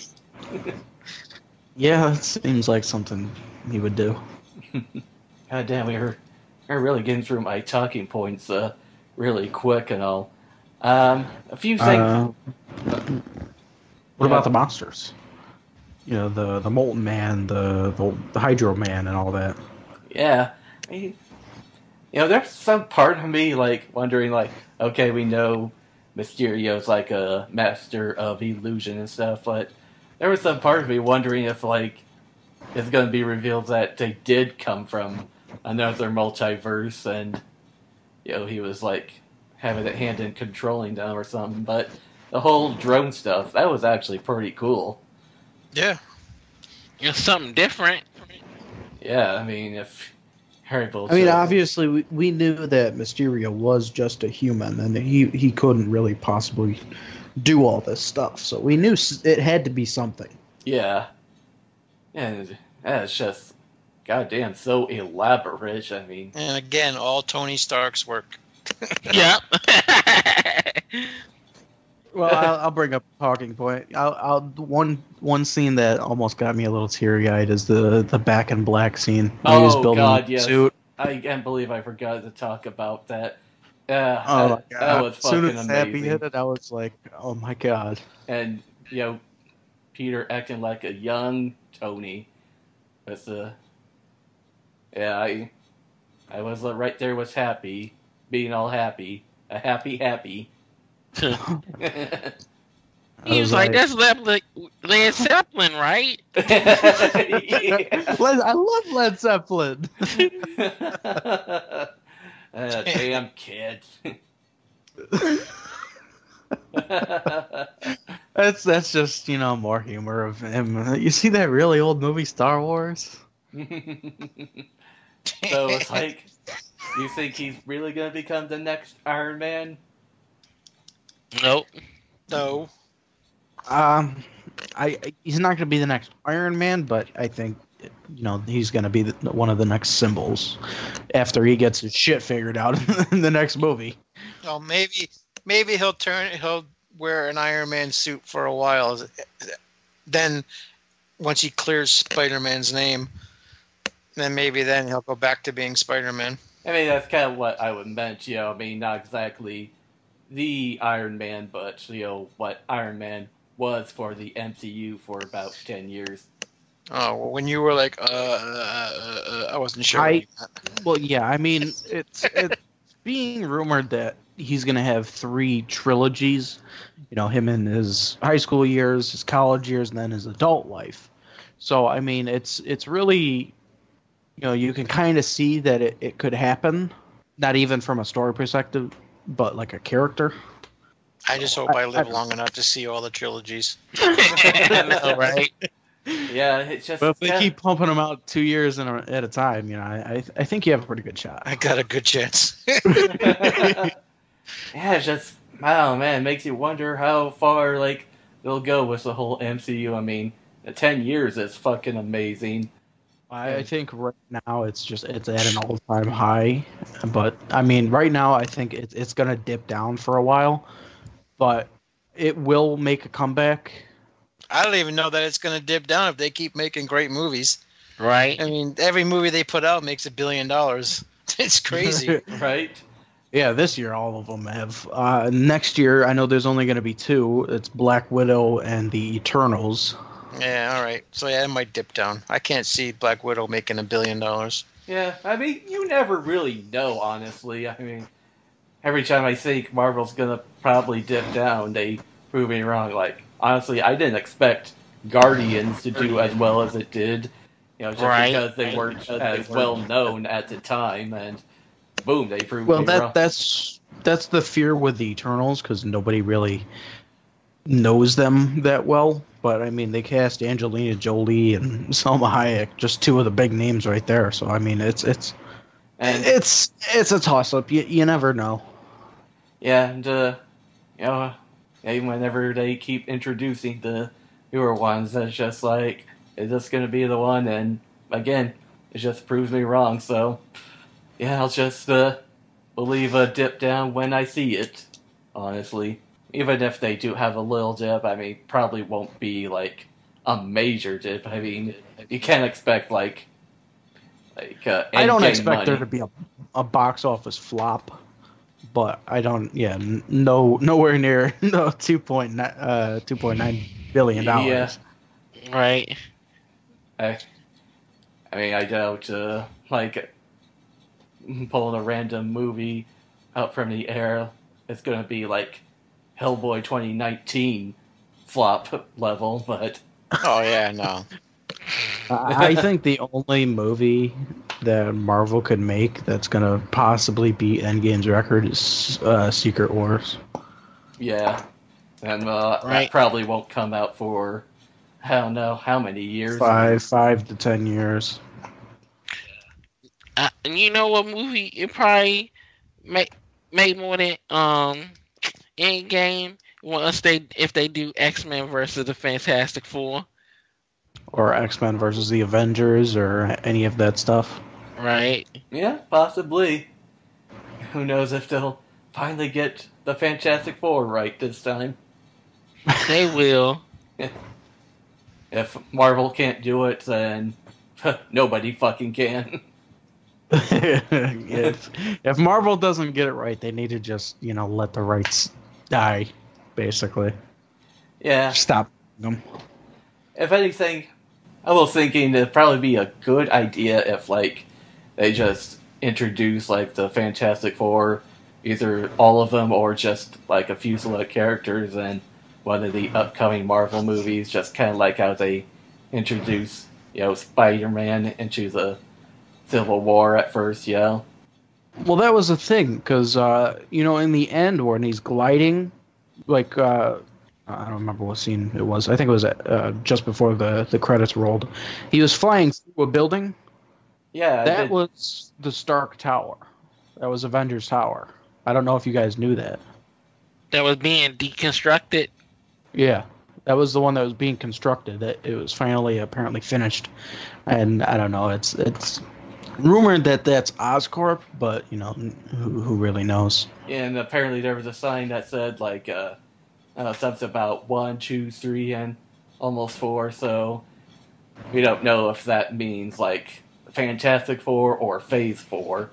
Yeah, it seems like something he would do.
God damn, we're really getting through my talking points really quick and all. A few things.
What about the monsters? The Molten Man, the Hydro Man, and all that.
Yeah. there's some part of me like wondering, like, okay, we know Mysterio's like a master of illusion and stuff, but there was some part of me wondering if like it's going to be revealed that they did come from another multiverse, and he was like having a hand in controlling them or something. But the whole drone stuff, that was actually pretty cool.
Yeah.
It's something different.
Yeah, I mean, if Harry Potter.
I mean, obviously, we knew that Mysterio was just a human, and he couldn't really possibly do all this stuff. So we knew it had to be something.
Yeah. And that's just, goddamn, so elaborate. I mean.
And again, all Tony Stark's work.
Yep.
Well, I'll bring up a talking point. One scene that almost got me a little teary eyed is the Back in Black scene. Where he was building
God,
the
yes.
suit.
I can't believe I forgot to talk about that.
Oh my God!
That was
as soon
fucking
as Happy
amazing.
hit it, I was like, "Oh my God!"
And Peter acting like a young Tony. With I was right there. Was happy, being all happy, a happy.
He was like, "That's Led Zeppelin, right?"
I love Led Zeppelin.
Damn kid.
That's just more humor of him. You see that really old movie Star Wars?
So it's like, you think he's really gonna become the next Iron Man?
Nope.
No.
He's not going to be the next Iron Man, but I think he's going to be one of the next symbols after he gets his shit figured out in the next movie.
Oh, maybe he'll wear an Iron Man suit for a while. Then once he clears Spider-Man's name, then he'll go back to being Spider-Man.
I mean, that's kind of what I would mention. I mean, not exactly the Iron Man, but what Iron Man was for the MCU for about 10 years.
Oh, well, when you were like, I wasn't sure.
Well, yeah, I mean, it's being rumored that he's going to have 3 trilogies. Him in his high school years, his college years, and then his adult life. So, I mean, it's really, you can kind of see that it could happen, not even from a story perspective, but like a character.
I just hope I live long enough to see all the trilogies.
I know, right?
Yeah, it's just.
But if they keep pumping them out 2 years at a time, I think you have a pretty good shot.
I got a good chance.
Yeah, it's just, oh man, it makes you wonder how far they'll go with the whole MCU. I mean, 10 years is fucking amazing.
I think right now it's at an all-time high, but I mean right now I think it's gonna dip down for a while, but it will make a comeback.
I don't even know that it's going to dip down if they keep making great movies.
Right.
I mean, every movie they put out makes $1 billion. It's crazy.
Right?
Yeah, this year all of them have. Next year I know there's only going to be 2. It's Black Widow and the Eternals.
Yeah, all right. So yeah, it might dip down. I can't see Black Widow making $1 billion.
Yeah, I mean, you never really know, honestly. I mean, every time I think Marvel's gonna probably dip down, they prove me wrong. Like, honestly, I didn't expect Guardians to do as well as it did. Just because they weren't as well known at the time, and boom, they proved me wrong.
that's the fear with the Eternals, because nobody really knows them that well. But I mean, they cast Angelina Jolie and Salma Hayek, just 2 of the big names right there. So I mean, it's a toss up. You never know.
Yeah, and whenever they keep introducing the newer ones, it's just like, is this going to be the one? And again, it just proves me wrong. So yeah, I'll just believe a dip down when I see it. Honestly. Even if they do have a little dip, I mean, probably won't be like a major dip. I mean, you can't expect I
don't expect there to be a box office flop, but I don't. Yeah, nowhere near $2.9 billion.
Yeah,
right.
I mean, I doubt pulling a random movie out from the air. It's going to be like Hellboy 2019 flop level, but
Oh yeah, no.
I think the only movie that Marvel could make that's gonna possibly beat Endgame's record is Secret Wars.
yeah. And
Right.
that probably won't come out for, I don't know, how many years?
5 to 10 years.
And you know what movie it probably made more than Endgame once if they do X-Men versus the Fantastic Four.
Or X-Men versus the Avengers, or any of that stuff.
Right.
Yeah, possibly. Who knows if they'll finally get the Fantastic Four right this time.
They will.
If Marvel can't do it, then nobody fucking can.
if Marvel doesn't get it right, they need to just, let the rights die, basically.
Yeah.
Stop them.
If anything, I was thinking it'd probably be a good idea if, like, they just introduce, like, the Fantastic Four, either all of them or just, like, a few select characters in one of the upcoming Marvel movies, just kind of like how they introduce, Spider-Man into the Civil War at first, Well,
that was the thing, because, in the end, when he's gliding, like, I don't remember what scene it was. I think it was just before the credits rolled. He was flying through a building.
Yeah,
that was the Stark Tower. That was Avengers Tower. I don't know if you guys knew that.
That was being deconstructed.
Yeah, that was the one that was being constructed. It was finally apparently finished, and I don't know. It's rumored that that's Oscorp, but who really knows?
And apparently there was a sign that said like something about 1, 2, 3, and almost 4. So we don't know if that means like Fantastic Four or Phase 4.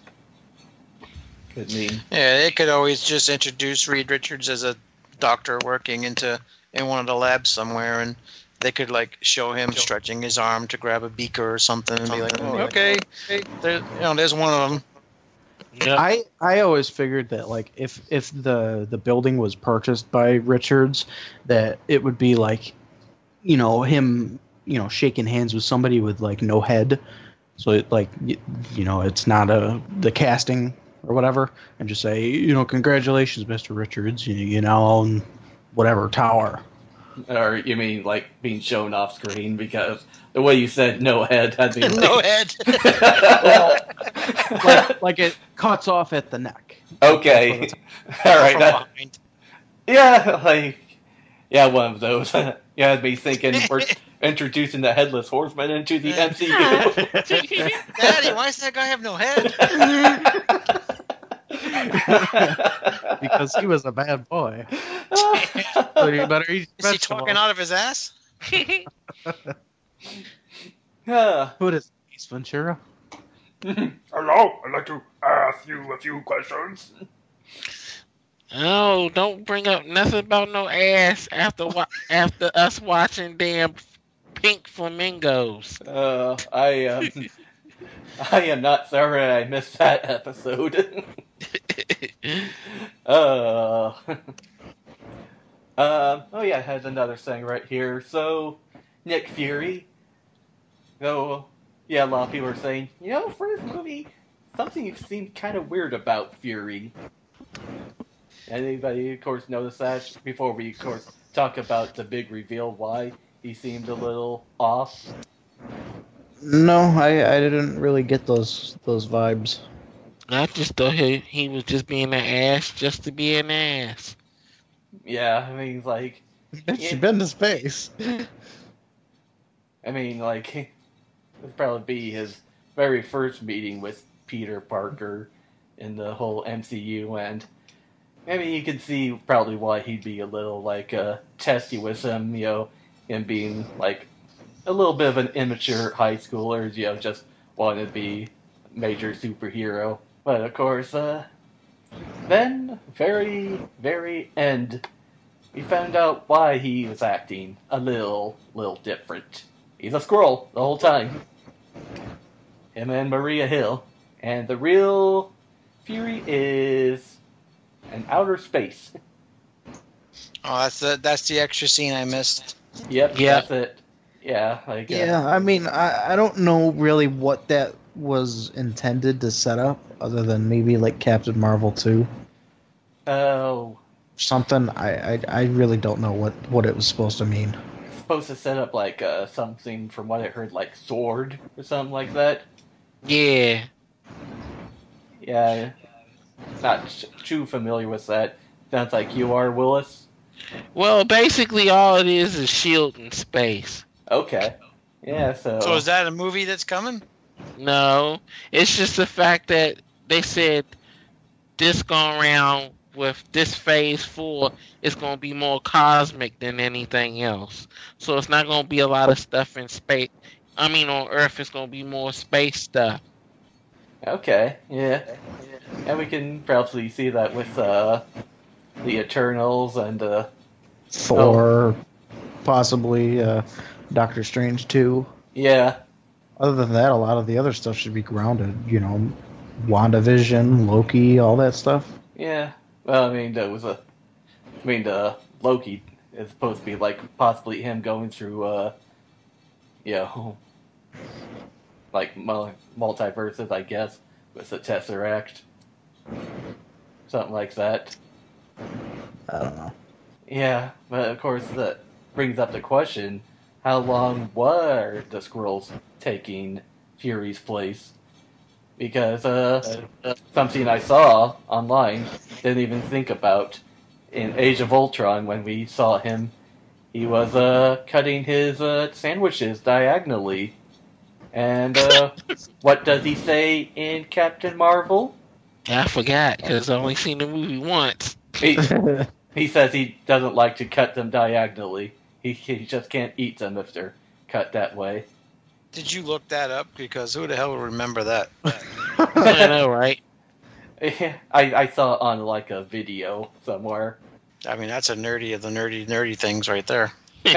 Could mean.
Yeah, they could always just introduce Reed Richards as a doctor working in one of the labs somewhere, and they could like show him stretching his arm to grab a beaker or something, and be like, "Oh, okay, there's one of them."
Yep.
I always figured that like if the building was purchased by Richards, that it would be like, him shaking hands with somebody with like no head, so it like it's not the casting or whatever, and just say congratulations, Mr. Richards, you now own whatever tower.
Or you mean like being shown off screen, because the way you said no head had been
No head.
like it cuts off at the neck.
Okay. All right.
From behind.
One of those. You had me thinking we're introducing the Headless Horseman into the MCU.
Daddy, why does that guy have no head?
Because he was a bad boy. So you better eat
Is he talking out of his ass?
Who is Ace Ventura?
Hello, I'd like to ask you a few questions.
Oh, don't bring up nothing about no ass after us watching damn Pink Flamingos.
I am not sorry I missed that episode. Oh yeah, it has another thing right here. So, Nick Fury. So, yeah, a lot of people are saying, for this movie, something seemed kind of weird about Fury. Anybody, of course, notice that? Before we, of course, talk about the big reveal why he seemed a little off.
No, I didn't really get those vibes.
I just thought he was just being an ass just to be an ass.
Yeah, I mean, like...
She's been to space.
I mean, like, it would probably be his very first meeting with Peter Parker in the whole MCU, and maybe you can see probably why he'd be a little, like, testy with him, him being, like, a little bit of an immature high schooler, just wanting to be a major superhero. But, of course, then, very, very end, we found out why he was acting a little different. He's a squirrel the whole time. Him and Maria Hill. and the real Fury is in outer space.
Oh, that's the extra scene I missed.
Yep,
Yep.
that's it. Yeah, like
Yeah, I mean, I don't know really what that was intended to set up, other than maybe like Captain Marvel 2.
Oh,
Something. I really don't know what it was supposed to mean.
it's supposed to set up like something from what I heard, like Sword or something like that.
Yeah.
Yeah, not too familiar with that. Sounds like you are, Willis.
Well, basically, all it is Shield in space.
Okay. Yeah, so.
So is that a movie that's coming?
No, it's just the fact that they said this going around with this phase 4 is going to be more cosmic than anything else. So it's not going to be a lot of stuff in space. I mean, on Earth, it's going to be more space stuff.
Okay, yeah. And we can probably see that with the Eternals and
Thor, possibly Doctor Strange 2.
yeah.
Other than that, a lot of the other stuff should be grounded. You know, WandaVision, Loki, all that stuff.
Yeah. Well, I mean, Loki is supposed to be like possibly him going through like multiverses, I guess, with the Tesseract. Something like that.
I don't know.
Yeah, but of course that brings up the question, how long were the Skrulls taking Fury's place? Because something I saw online, didn't even think about, in Age of Ultron when we saw him, he was cutting his sandwiches diagonally. And what does he say in Captain Marvel?
I forgot because I only seen the movie once.
He says he doesn't like to cut them diagonally. He just can't eat them if they're cut that way.
Did you look that up? Because who the hell would remember that?
I know, right?
I saw it on like a video somewhere.
I mean, that's a nerdy of the nerdy things right there.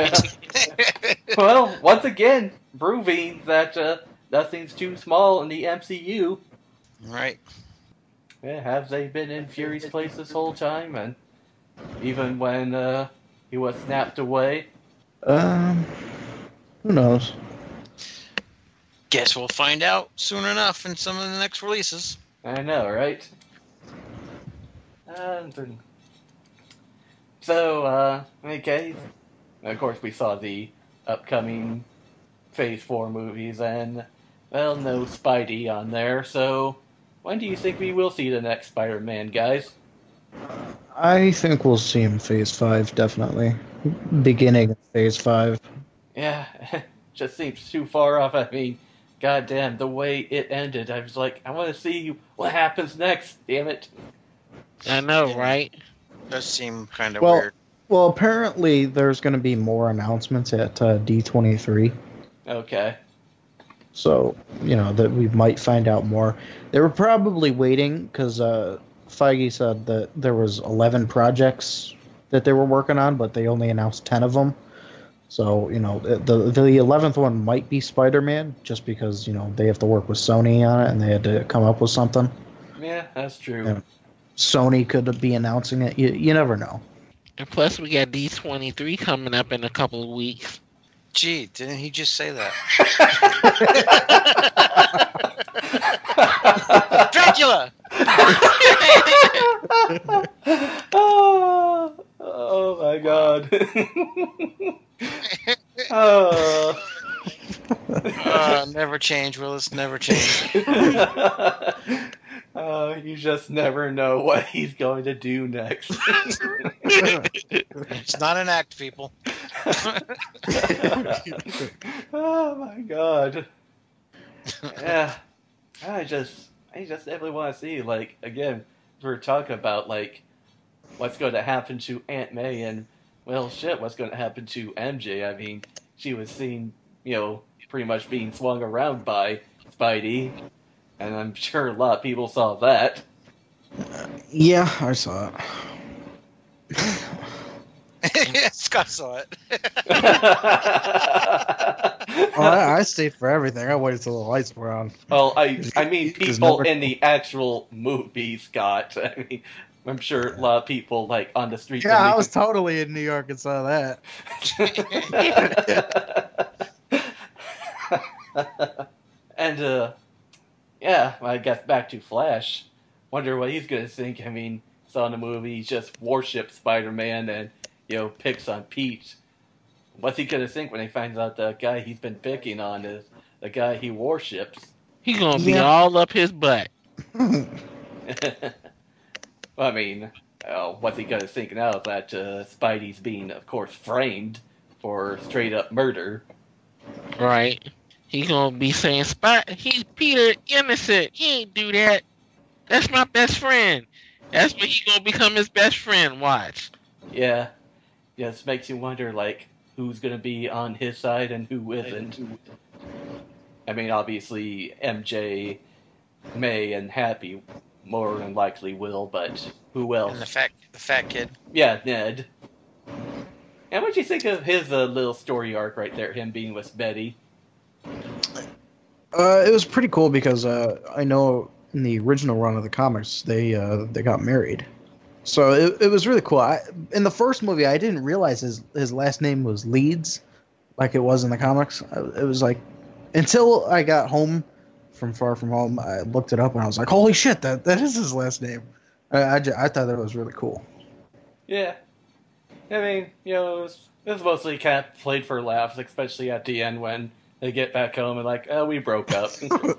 Well, once again, proving that nothing's too small in the MCU.
Right.
Yeah, have they been in Fury's place this whole time? And even when he was snapped away?
Who knows?
Guess we'll find out soon enough in some of the next releases.
I know, right? Okay. Of course, we saw the upcoming Phase 4 movies, and, well, no Spidey on there, so when do you think we will see the next Spider-Man, guys?
I think we'll see him Phase 5, definitely. Beginning of Phase 5.
Yeah, just seems too far off. I mean, goddamn, the way it ended, I was like, I want to see what happens next, damn it.
I know, right?
Does seem kind of
Well,
weird.
Well, apparently there's going to be more announcements at D23.
Okay.
So, you know, that we might find out more. They were probably waiting because Feige said that there was 11 projects that they were working on, but they only announced 10 of them. So, you know, the 11th one might be Spider-Man, just because, you know, they have to work with Sony on it, and they had to come up with something.
Yeah, that's true.
Yeah. Sony could be announcing it. You never know.
And plus, we got D23 coming up in a couple of weeks.
Gee, didn't he just say that? Dracula!
Oh my god. Oh.
Never change, Willis. Never change.
You just never know what he's going to do next.
It's not an act, people.
Oh my god. Yeah. I just definitely want to see, like, again, we're talking about, like, what's going to happen to Aunt May and, well, shit, what's going to happen to MJ. I mean, she was seen, you know, pretty much being swung around by Spidey, and I'm sure a lot of people saw that.
Yeah, I saw it.
Scott saw it.
I stayed for everything. I waited till the lights were on.
Well, I mean
There's
people
never-
in the actual movie, Scott. I mean, I'm sure a lot of people like on the streets.
Yeah,
of
I was totally in New York and saw that.
And yeah, I guess back to Flash. Wonder what he's gonna think. I mean, saw in the movie he just worships Spider-Man and picks on Pete. What's he gonna think when he finds out the guy he's been picking on is the guy he worships?
He gonna be
Yeah.
all up his butt.
Well, I mean, what's he gonna think now that Spidey's being, of course, framed for straight up murder?
Right. He gonna be saying, he's Peter innocent. He ain't do that. That's my best friend. That's when he gonna become his best friend. Watch.
Yeah, just makes you wonder, like, who's gonna be on his side and who isn't. I mean, obviously, MJ, May, and Happy more than likely will, but who else?
And the fat kid.
Yeah, Ned. And what'd you think of his little story arc right there, him being with Betty?
It was pretty cool because I know in the original run of the comics they got married, so it was really cool. In the first movie, I didn't realize his last name was Leeds, like it was in the comics. It was like until I got home from Far From Home, I looked it up and I was like, holy shit, that is his last name. I thought that was really cool.
Yeah. I mean, it was mostly kind of played for laughs, especially at the end when they get back home and like, oh, we broke up.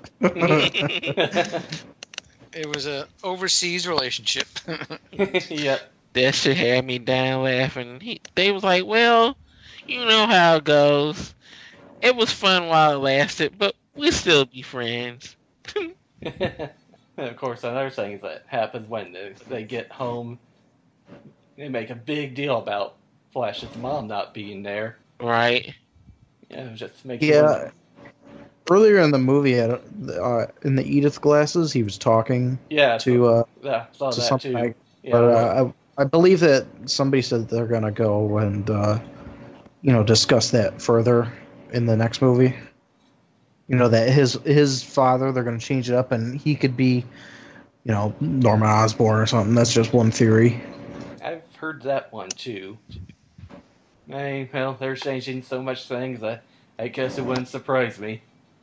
It was a overseas relationship.
Yep.
That shit had me down laughing. They was like, well, you know how it goes. It was fun while it lasted, but we'll still be friends.
And of course, another thing that happens when they get home, they make a big deal about Flash's mom not being there.
Right.
Yeah, it just makes you
Yeah.
wonder.
Earlier in the movie, in the Edith glasses, he was talking
Yeah,
to
saw
to
that
something
too.
like.
Yeah,
But I believe that somebody said they're gonna go and discuss that further in the next movie. That his father, they're gonna change it up and he could be, Norman Osborn or something. That's just one theory.
I've heard that one too. Well, they're changing so much things that I guess it wouldn't surprise me.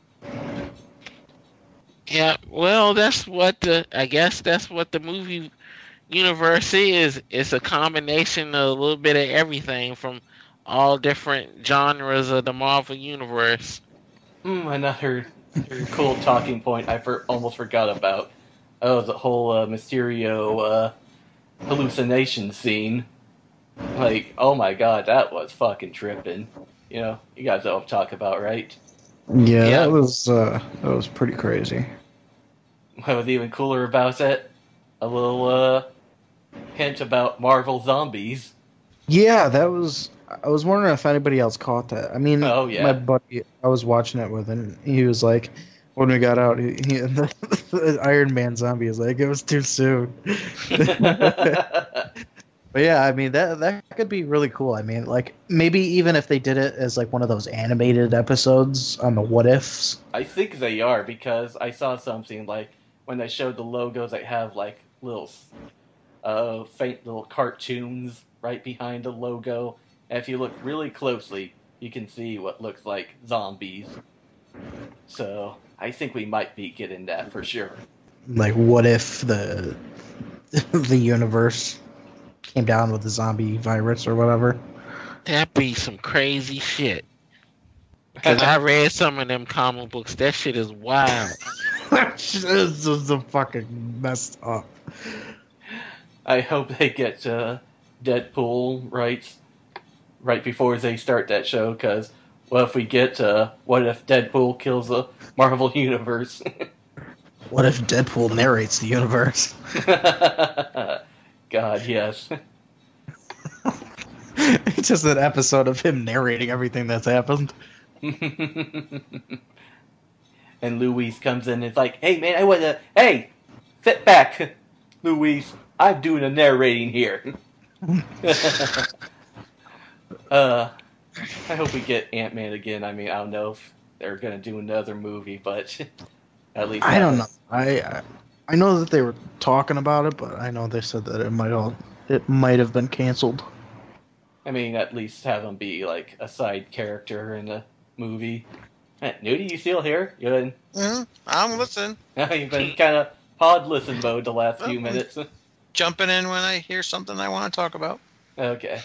Yeah, well, I guess that's what the movie universe is. It's a combination of a little bit of everything from all different genres of the Marvel universe.
Another cool talking point I almost forgot about. Oh, the whole Mysterio hallucination scene. Like, oh my god, that was fucking tripping. You guys know what I'm talking about, right?
Yeah,
Yeah.
that was pretty crazy.
What was even cooler about it? A little hint about Marvel zombies.
Yeah, that was. I was wondering if anybody else caught that. I mean,
Oh, yeah.
my buddy I was watching it with, and he was like, when we got out, the Iron Man zombie is like, it was too soon. But yeah, I mean that could be really cool. I mean, like maybe even if they did it as like one of those animated episodes on the What Ifs.
I think they are, because I saw something like when they showed the logos, they have like little faint little cartoons right behind the logo. And if you look really closely, you can see what looks like zombies. So I think we might be getting that for sure.
Like, what if the universe came down with the zombie virus or whatever?
That'd be some crazy shit. Because I read some of them comic books. That shit is wild.
This is so fucking messed up.
I hope they get Deadpool right before they start that show, because what if we get what if Deadpool kills the Marvel Universe?
What if Deadpool narrates the universe?
God, yes.
It's just an episode of him narrating everything that's happened.
And Louise comes in and it's like, hey man, hey, sit back, Louise. I'm doing the narrating here. I hope we get Ant-Man again. I mean, I don't know if they're gonna do another movie, but at least
I don't know. I know that they were talking about it, but I know they said that it might have been canceled.
I mean, at least have him be like a side character in the movie. Hey, Nudie, you still here? You been,
I'm listening.
you've been kind of pod listen mode the last few minutes.
Jumping in when I hear something I want to talk about.
Okay.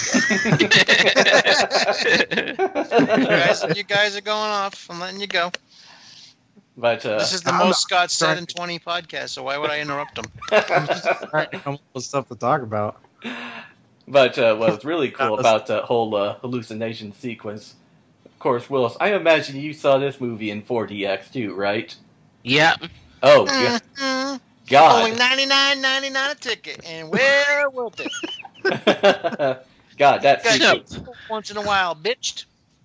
You guys are going off. I'm letting you go.
But
This is the most Scott said in 20 podcasts, so why would I interrupt him?
Come up with stuff to talk about.
But what's really cool about the whole hallucination sequence, of course, Willis, I imagine you saw this movie in 4DX too, right?
Yep.
Oh, God.
Only $99.99 a ticket, and well worth it.
God, that
Guys,
sequence.
once in a while, bitched.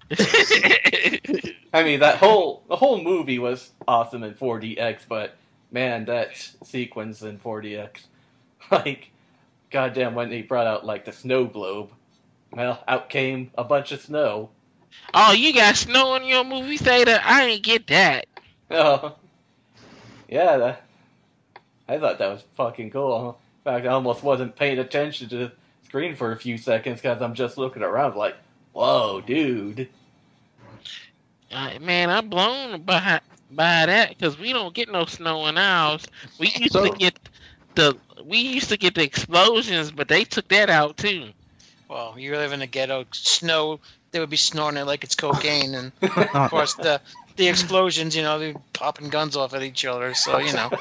I mean, the whole movie was awesome in 4DX, but man, that sequence in 4DX, like, goddamn, when they brought out like the snow globe, well, out came a bunch of snow.
Oh, you got snow in your movie theater? I ain't get that.
Oh, yeah, I thought that was fucking cool. In fact, I almost wasn't paying attention to the screen for a few seconds because I'm just looking around like, whoa, dude.
Man, I'm blown by that because we don't get no snow in ours. We used to get the explosions, but they took that out too.
Well, you live in a ghetto. Snow, they would be snorting it like it's cocaine, and of course the explosions, they're popping guns off at each other. So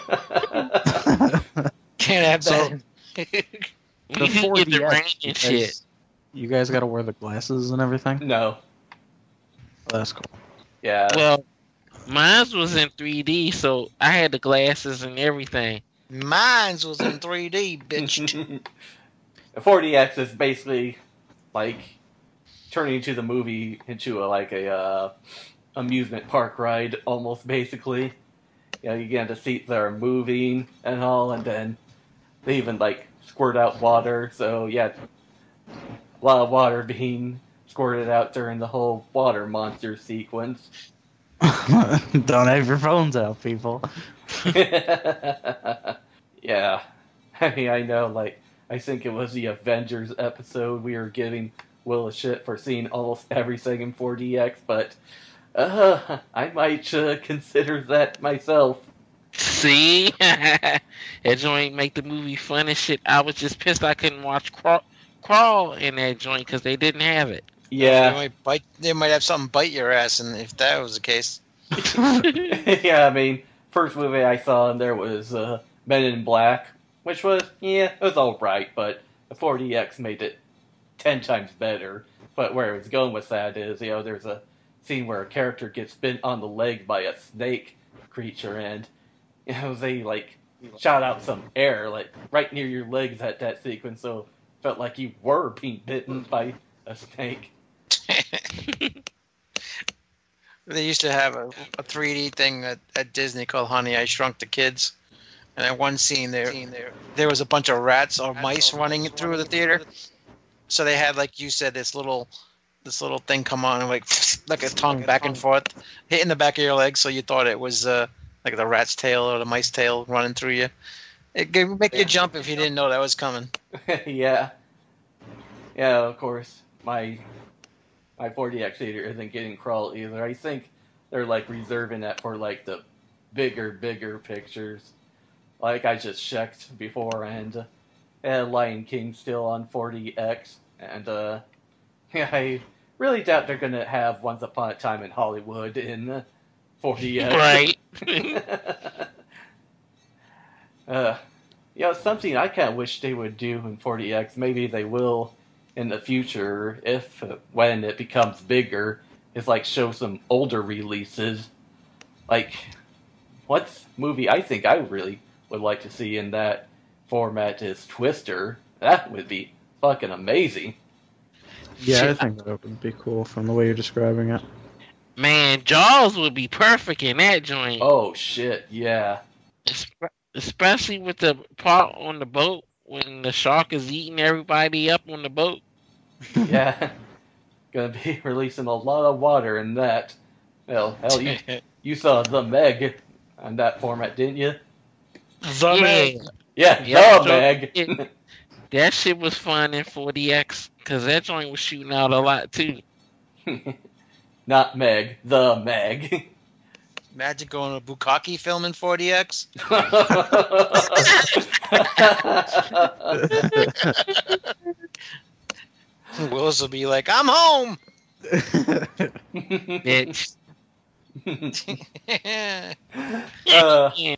can't have that.
We can get the rain and shit.
You guys got to wear the glasses and everything?
No.
That's cool.
Yeah.
Well, mine was in 3D, so I had the glasses and everything.
Mine's was in 3D, bitch.
4DX is basically like turning the movie into a amusement park ride, almost basically. You get the seats that are moving and all, and then they even like squirt out water. So yeah, a lot of water being squirted out during the whole water monster sequence.
Don't have your phones out, people.
Yeah. I mean, I know, I think it was the Avengers episode we were giving Will a shit for seeing almost everything in 4DX, but I might consider that myself.
See? That joint make the movie fun and shit. I was just pissed I couldn't watch Crawl in that joint because they didn't have it.
Yeah.
They might have something bite your ass, and if that was the case.
Yeah, I mean, first movie I saw in there was Men in Black, which was, it was alright, but the 4DX made it 10 times better. But where I was going with that is, there's a scene where a character gets bit on the leg by a snake creature, and, they, shot out some air, right near your legs at that sequence, so it felt like you were being bitten by a snake.
They used to have a 3D thing at Disney called Honey, I Shrunk the Kids. And in one scene there was a bunch of rats or mice running through the theater. So they had, like you said, this little thing come on and like a tongue back and forth, hitting the back of your leg, so you thought it was like the rat's tail or the mice tail running through you. It would make you jump if you didn't know that was coming.
Yeah. Yeah, of course. My 4DX theater isn't getting Crawl either. I think they're reserving that for the bigger pictures. I just checked before, and Lion King's still on 4DX, and I really doubt they're gonna have Once Upon a Time in Hollywood in 4DX.
Right.
Something I kind of wish they would do in 4DX. Maybe they will in the future, when it becomes bigger, is show some older releases. What movie I think I really would like to see in that format is Twister. That would be fucking amazing.
Yeah, I think that would be cool from the way you're describing it.
Man, Jaws would be perfect in that joint.
Oh shit, yeah.
Especially with the part on the boat when the shark is eating everybody up on the boat.
Yeah. gonna be releasing a lot of water in that. Well, hell, you saw the Meg on that format, didn't you?
The Meg.
Yeah,
Yeah,
the
so
Meg.
that shit was fun in 40X because that joint was shooting out a lot too.
Not Meg, the Meg.
Imagine going to a Bukkake film in 40X. Willis will be like, I'm home!
Bitch.
Yeah.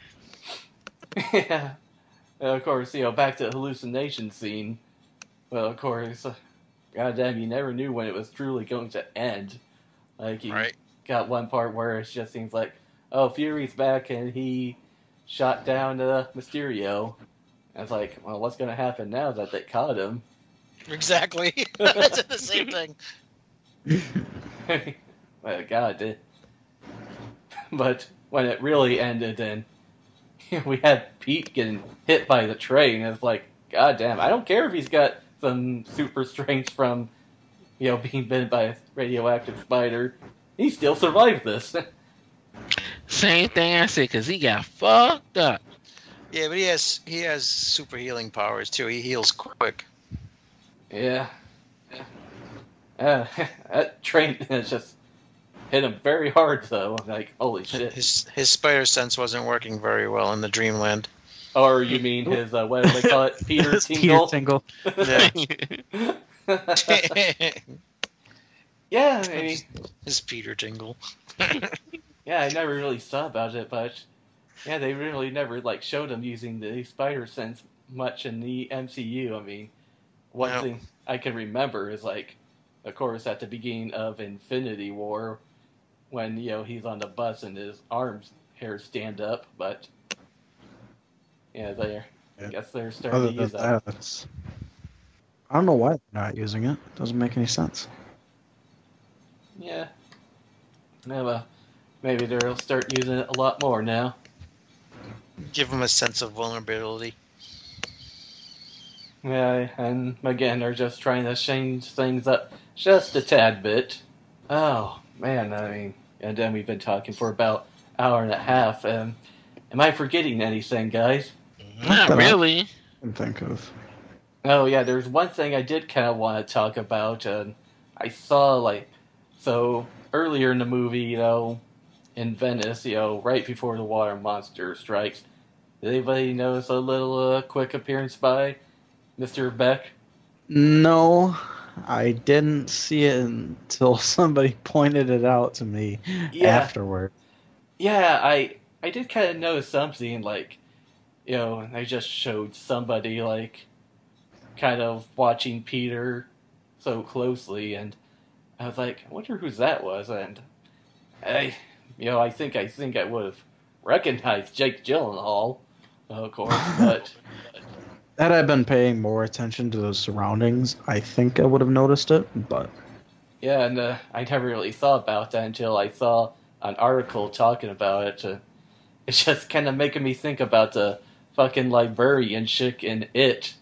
Of course, back to the hallucination scene. Well, of course, goddamn, you never knew when it was truly going to end. Like, you got one part where it just seems like, oh, Fury's back and he shot down Mysterio. And it's like, well, what's going to happen now that they caught him?
Exactly. That's the same thing.
Well, God. But when it really ended and we had Pete getting hit by the train, it's like, God damn, I don't care if he's got some super strength from, being bitten by a radioactive spider. He still survived this.
Same thing I said, because he got fucked up.
Yeah, but he has super healing powers too. He heals quick.
Yeah. That train just hit him very hard, though. Like, holy shit.
His spider sense wasn't working very well in the Dreamland.
Or you mean his, what do they call it? Peter Tingle?
Peter Tingle.
Yeah.
Yeah, maybe.
His Peter Tingle.
Yeah, I never really thought about it, but yeah, they really never showed him using the spider sense much in the MCU. I mean, one thing I can remember is of course, at the beginning of Infinity War, when he's on the bus and his hair stand up, but yeah, I guess they're starting to use that.
I don't know why they're not using it. It doesn't make any sense.
Yeah. Well, maybe they'll start using it a lot more now.
Give him a sense of vulnerability.
Yeah, and again, they're just trying to change things up just a tad bit. Oh, man, I mean, and then we've been talking for about an hour and a half. Am I forgetting anything, guys?
Not really.
I can think of.
Oh, yeah, there's one thing I did kind of want to talk about. I saw, so earlier in the movie, in Venice, right before the water monster strikes, did anybody notice a little quick appearance by Mr. Beck?
No, I didn't see it until somebody pointed it out to me afterward.
Yeah, I did kind of notice something, they just showed somebody, kind of watching Peter so closely, and I was like, I wonder who that was, and I think I would have recognized Jake Gyllenhaal, of course, but
Had I been paying more attention to those surroundings, I think I would have noticed it, but
yeah, and I never really thought about that until I saw an article talking about it. It's just kind of making me think about the fucking librarian chick in It,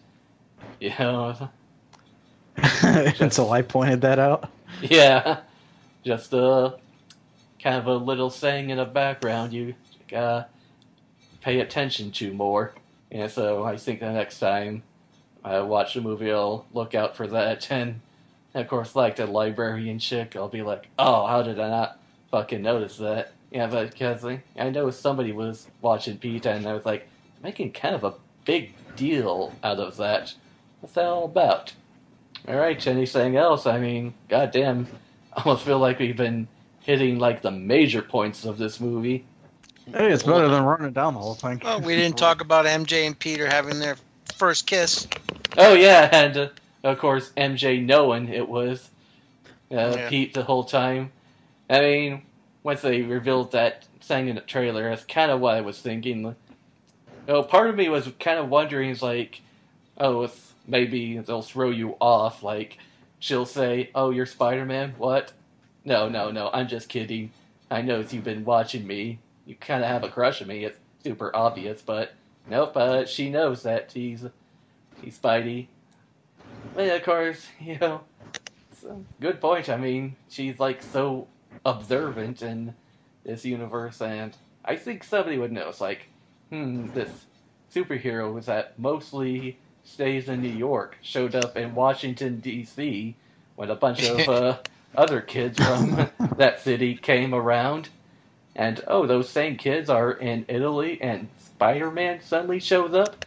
until I pointed that out.
Yeah, just kind of a little saying in the background you gotta pay attention to more. And so I think the next time I watch the movie, I'll look out for that. And of course, the librarian chick, I'll be like, oh, how did I not fucking notice that? Yeah, but because I know somebody was watching Pete, and I was making kind of a big deal out of that. What's that all about? Alright, anything else? I mean, goddamn, I almost feel like we've been hitting the major points of this movie.
Hey, it's better than running down the whole thing.
Well, we didn't talk about MJ and Peter having their first kiss.
Oh yeah, and of course MJ knowing it was Pete the whole time. I mean, once they revealed that thing in the trailer, that's kind of what I was thinking. Part of me was kind of wondering, maybe they'll throw you off. She'll say, "Oh, you're Spider-Man? What? No, I'm just kidding. I know you've been watching me. You kind of have a crush on me. It's super obvious, but nope. She knows that he's Spidey. But of course, good point. I mean, she's like so observant in this universe, and I think somebody would know. It's like, this superhero that mostly stays in New York showed up in Washington, D.C. when a bunch of other kids from that city came around. And, oh, those same kids are in Italy, and Spider-Man suddenly shows up?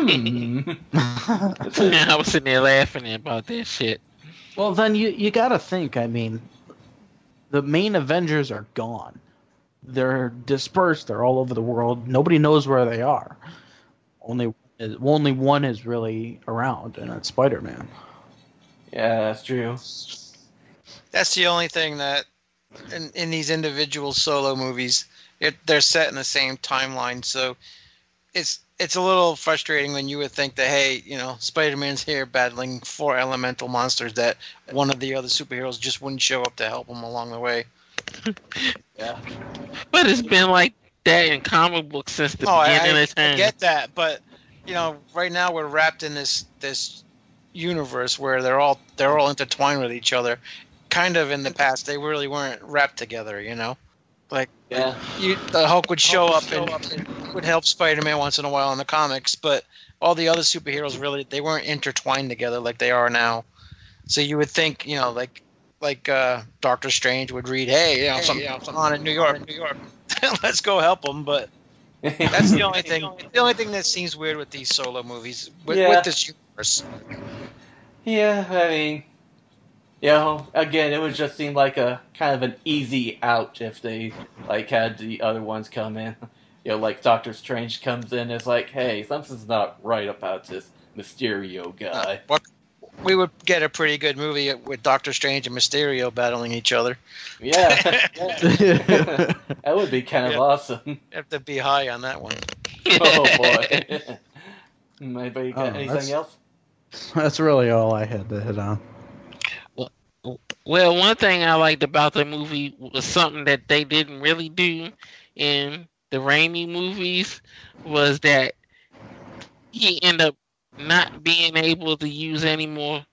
I was sitting there laughing about that shit.
Well, then you gotta think, I mean, the main Avengers are gone. They're dispersed, they're all over the world. Nobody knows where they are. Only one is really around, and it's Spider-Man.
Yeah, that's true.
That's the only thing that in these individual solo movies, they're set in the same timeline, so it's a little frustrating when you would think that, hey, Spider-Man's here battling 4 elemental monsters, that one of the other superheroes just wouldn't show up to help him along the way.
Yeah.
But it's been like that in comic books since the beginning of time.
I get that, but right now we're wrapped in this universe where they're all intertwined with each other. Kind of in the past, they really weren't wrapped together, Like,
yeah,
the Hulk would show up and would help Spider-Man once in a while in the comics, but all the other superheroes they weren't intertwined together like they are now. So you would think, like Doctor Strange would read, hey, something on in New York, let's go help them. But that's the only thing. The only thing that seems weird with these solo movies with this universe.
Yeah, I mean, again, it would just seem like a kind of an easy out if they had the other ones come in. Like Doctor Strange comes in, it's like, hey, something's not right about this Mysterio guy.
We would get a pretty good movie with Doctor Strange and Mysterio battling each other.
Yeah. That would be kind of awesome.
Have to be high on that one.
Oh, boy. Anybody got anything else?
That's really all I had to hit on.
Well, one thing I liked about the movie was something that they didn't really do in the Raimi movies, was that he ended up not being able to use any more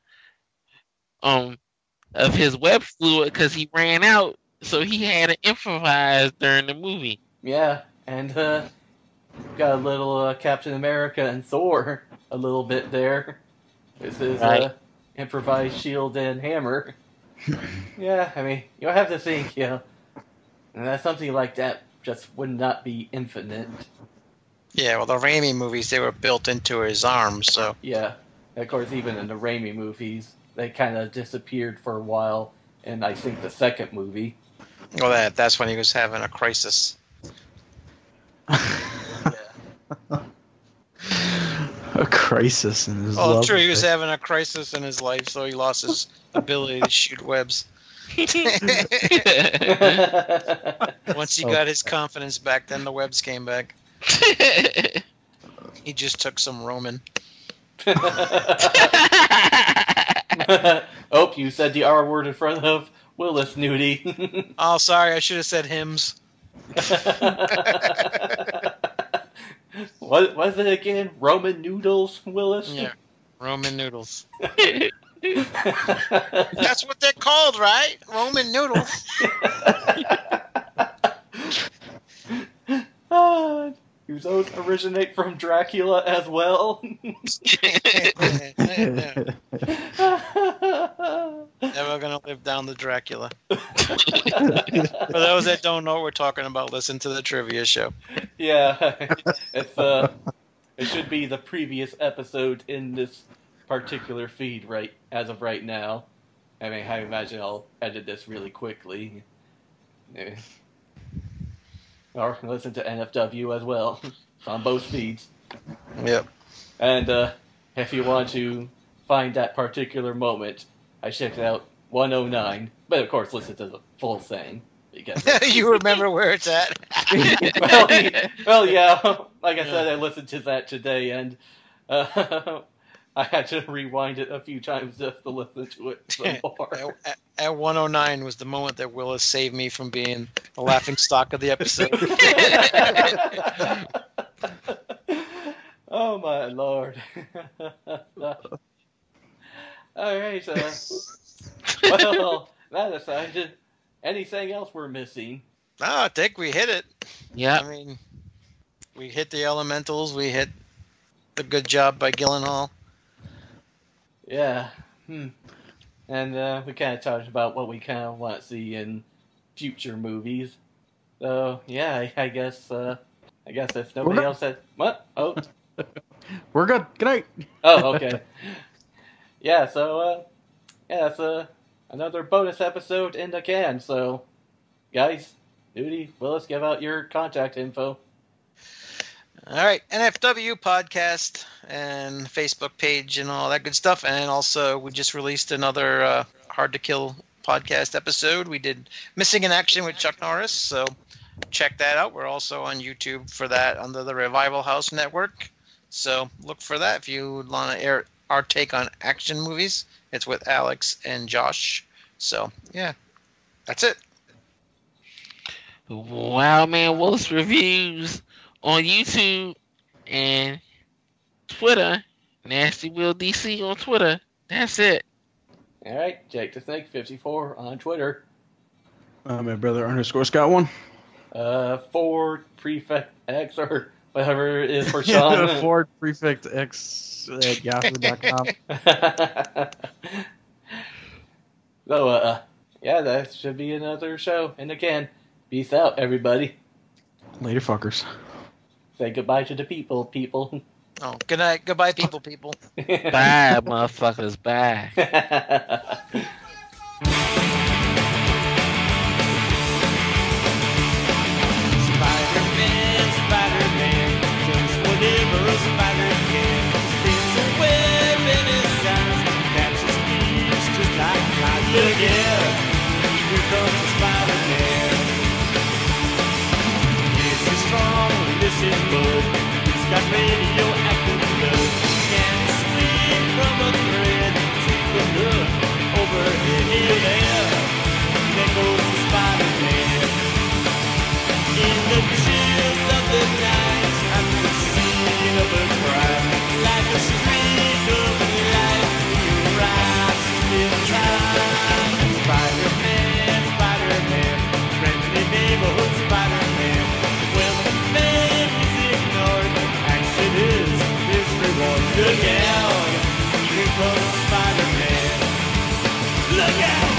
of his web fluid because he ran out, so he had to improvise during the movie.
Yeah, and got a little Captain America and Thor a little bit there. This is improvised shield and hammer. Yeah, I mean, you have to think, and that's something like that just would not be infinite.
Yeah, well, the Raimi movies, they were built into his arms, so...
Yeah, of course, even in the Raimi movies, they kind of disappeared for a while, in, I think, the second movie.
Well, that's when he was having a crisis.
A crisis in his life.
Oh, true, he was having a crisis in his life, so he lost his ability to shoot webs. Once he got his confidence back, then the webs came back. He just took some Roman.
Oh, you said the R word in front of Willis, Nudie.
Oh, sorry, I should have said hymns.
What was it again? Roman noodles, Willis?
Yeah, Roman noodles. That's what they're called, right? Roman noodles.
Do those originate from Dracula as well?
Never gonna live down the Dracula. For those that don't know what we're talking about, listen to the trivia show.
Yeah, it should be the previous episode in this particular feed as of right now. I mean, I imagine I'll edit this really quickly. Or listen to NFW as well. It's on both feeds.
Yep.
And if you want to find that particular moment, I checked out 109. But of course, listen to the full thing. Because
you remember where it's at?
well, yeah. Like I said, I listened to that today, and I had to rewind it a few times just to listen to it some more.
At 109 was the moment that Willis saved me from being the laughing stock of the episode.
Oh, my Lord. All right. Well, that aside, anything else we're missing?
No, I think we hit it.
Yeah.
I mean, we hit the elementals. We hit the good job by Gyllenhaal.
Yeah. And we kind of talked about what we kind of want to see in future movies. So yeah, I guess if nobody else said what? Oh,
We're good. Good night.
oh, okay. Yeah. So yeah, it's another bonus episode in the can. So, guys, Nudie, Willis, give out your contact info.
All right, NFW podcast and Facebook page and all that good stuff. And also, we just released another Hard to Kill podcast episode. We did Missing in Action with Chuck Norris, so check that out. We're also on YouTube for that under the Revival House Network. So look for that if you want to air our take on action movies. It's with Alex and Josh. So, yeah, that's it.
Wow, man, Willis Reviews on YouTube and Twitter. Nasty Will DC on Twitter. That's it.
All right, Jake the Snake 54 on Twitter.
My brother _Scott1.
Ford Prefect X or whatever it is for Sean.
Ford Prefect X at yahoo.com.
So, yeah, that should be another show in the can. Peace out, everybody.
Later, fuckers.
Say goodbye to the people.
Oh, good night. Goodbye, people.
Bye, motherfuckers. Bye.
Spider-Man, does whatever a spider can. Spins a web in his eyes, catches thieves just like flies. Look out, here comes the Spider-Man. Yes, he's strong, this is Bud. He's got radioactive blood. Can't sleep from a thread. Take a look overhead. Here there goes the Spider-Man. In the chills of the night, at the scene of a crime, like a streak of light, he rises in time. Spider-Man, Spider-Man, friendly neighborhood Spider-Man. Well, the man is ignored, action is his reward. Look out, here comes Spider-Man. Look out!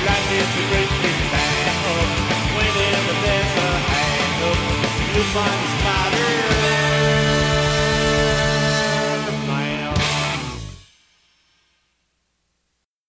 Find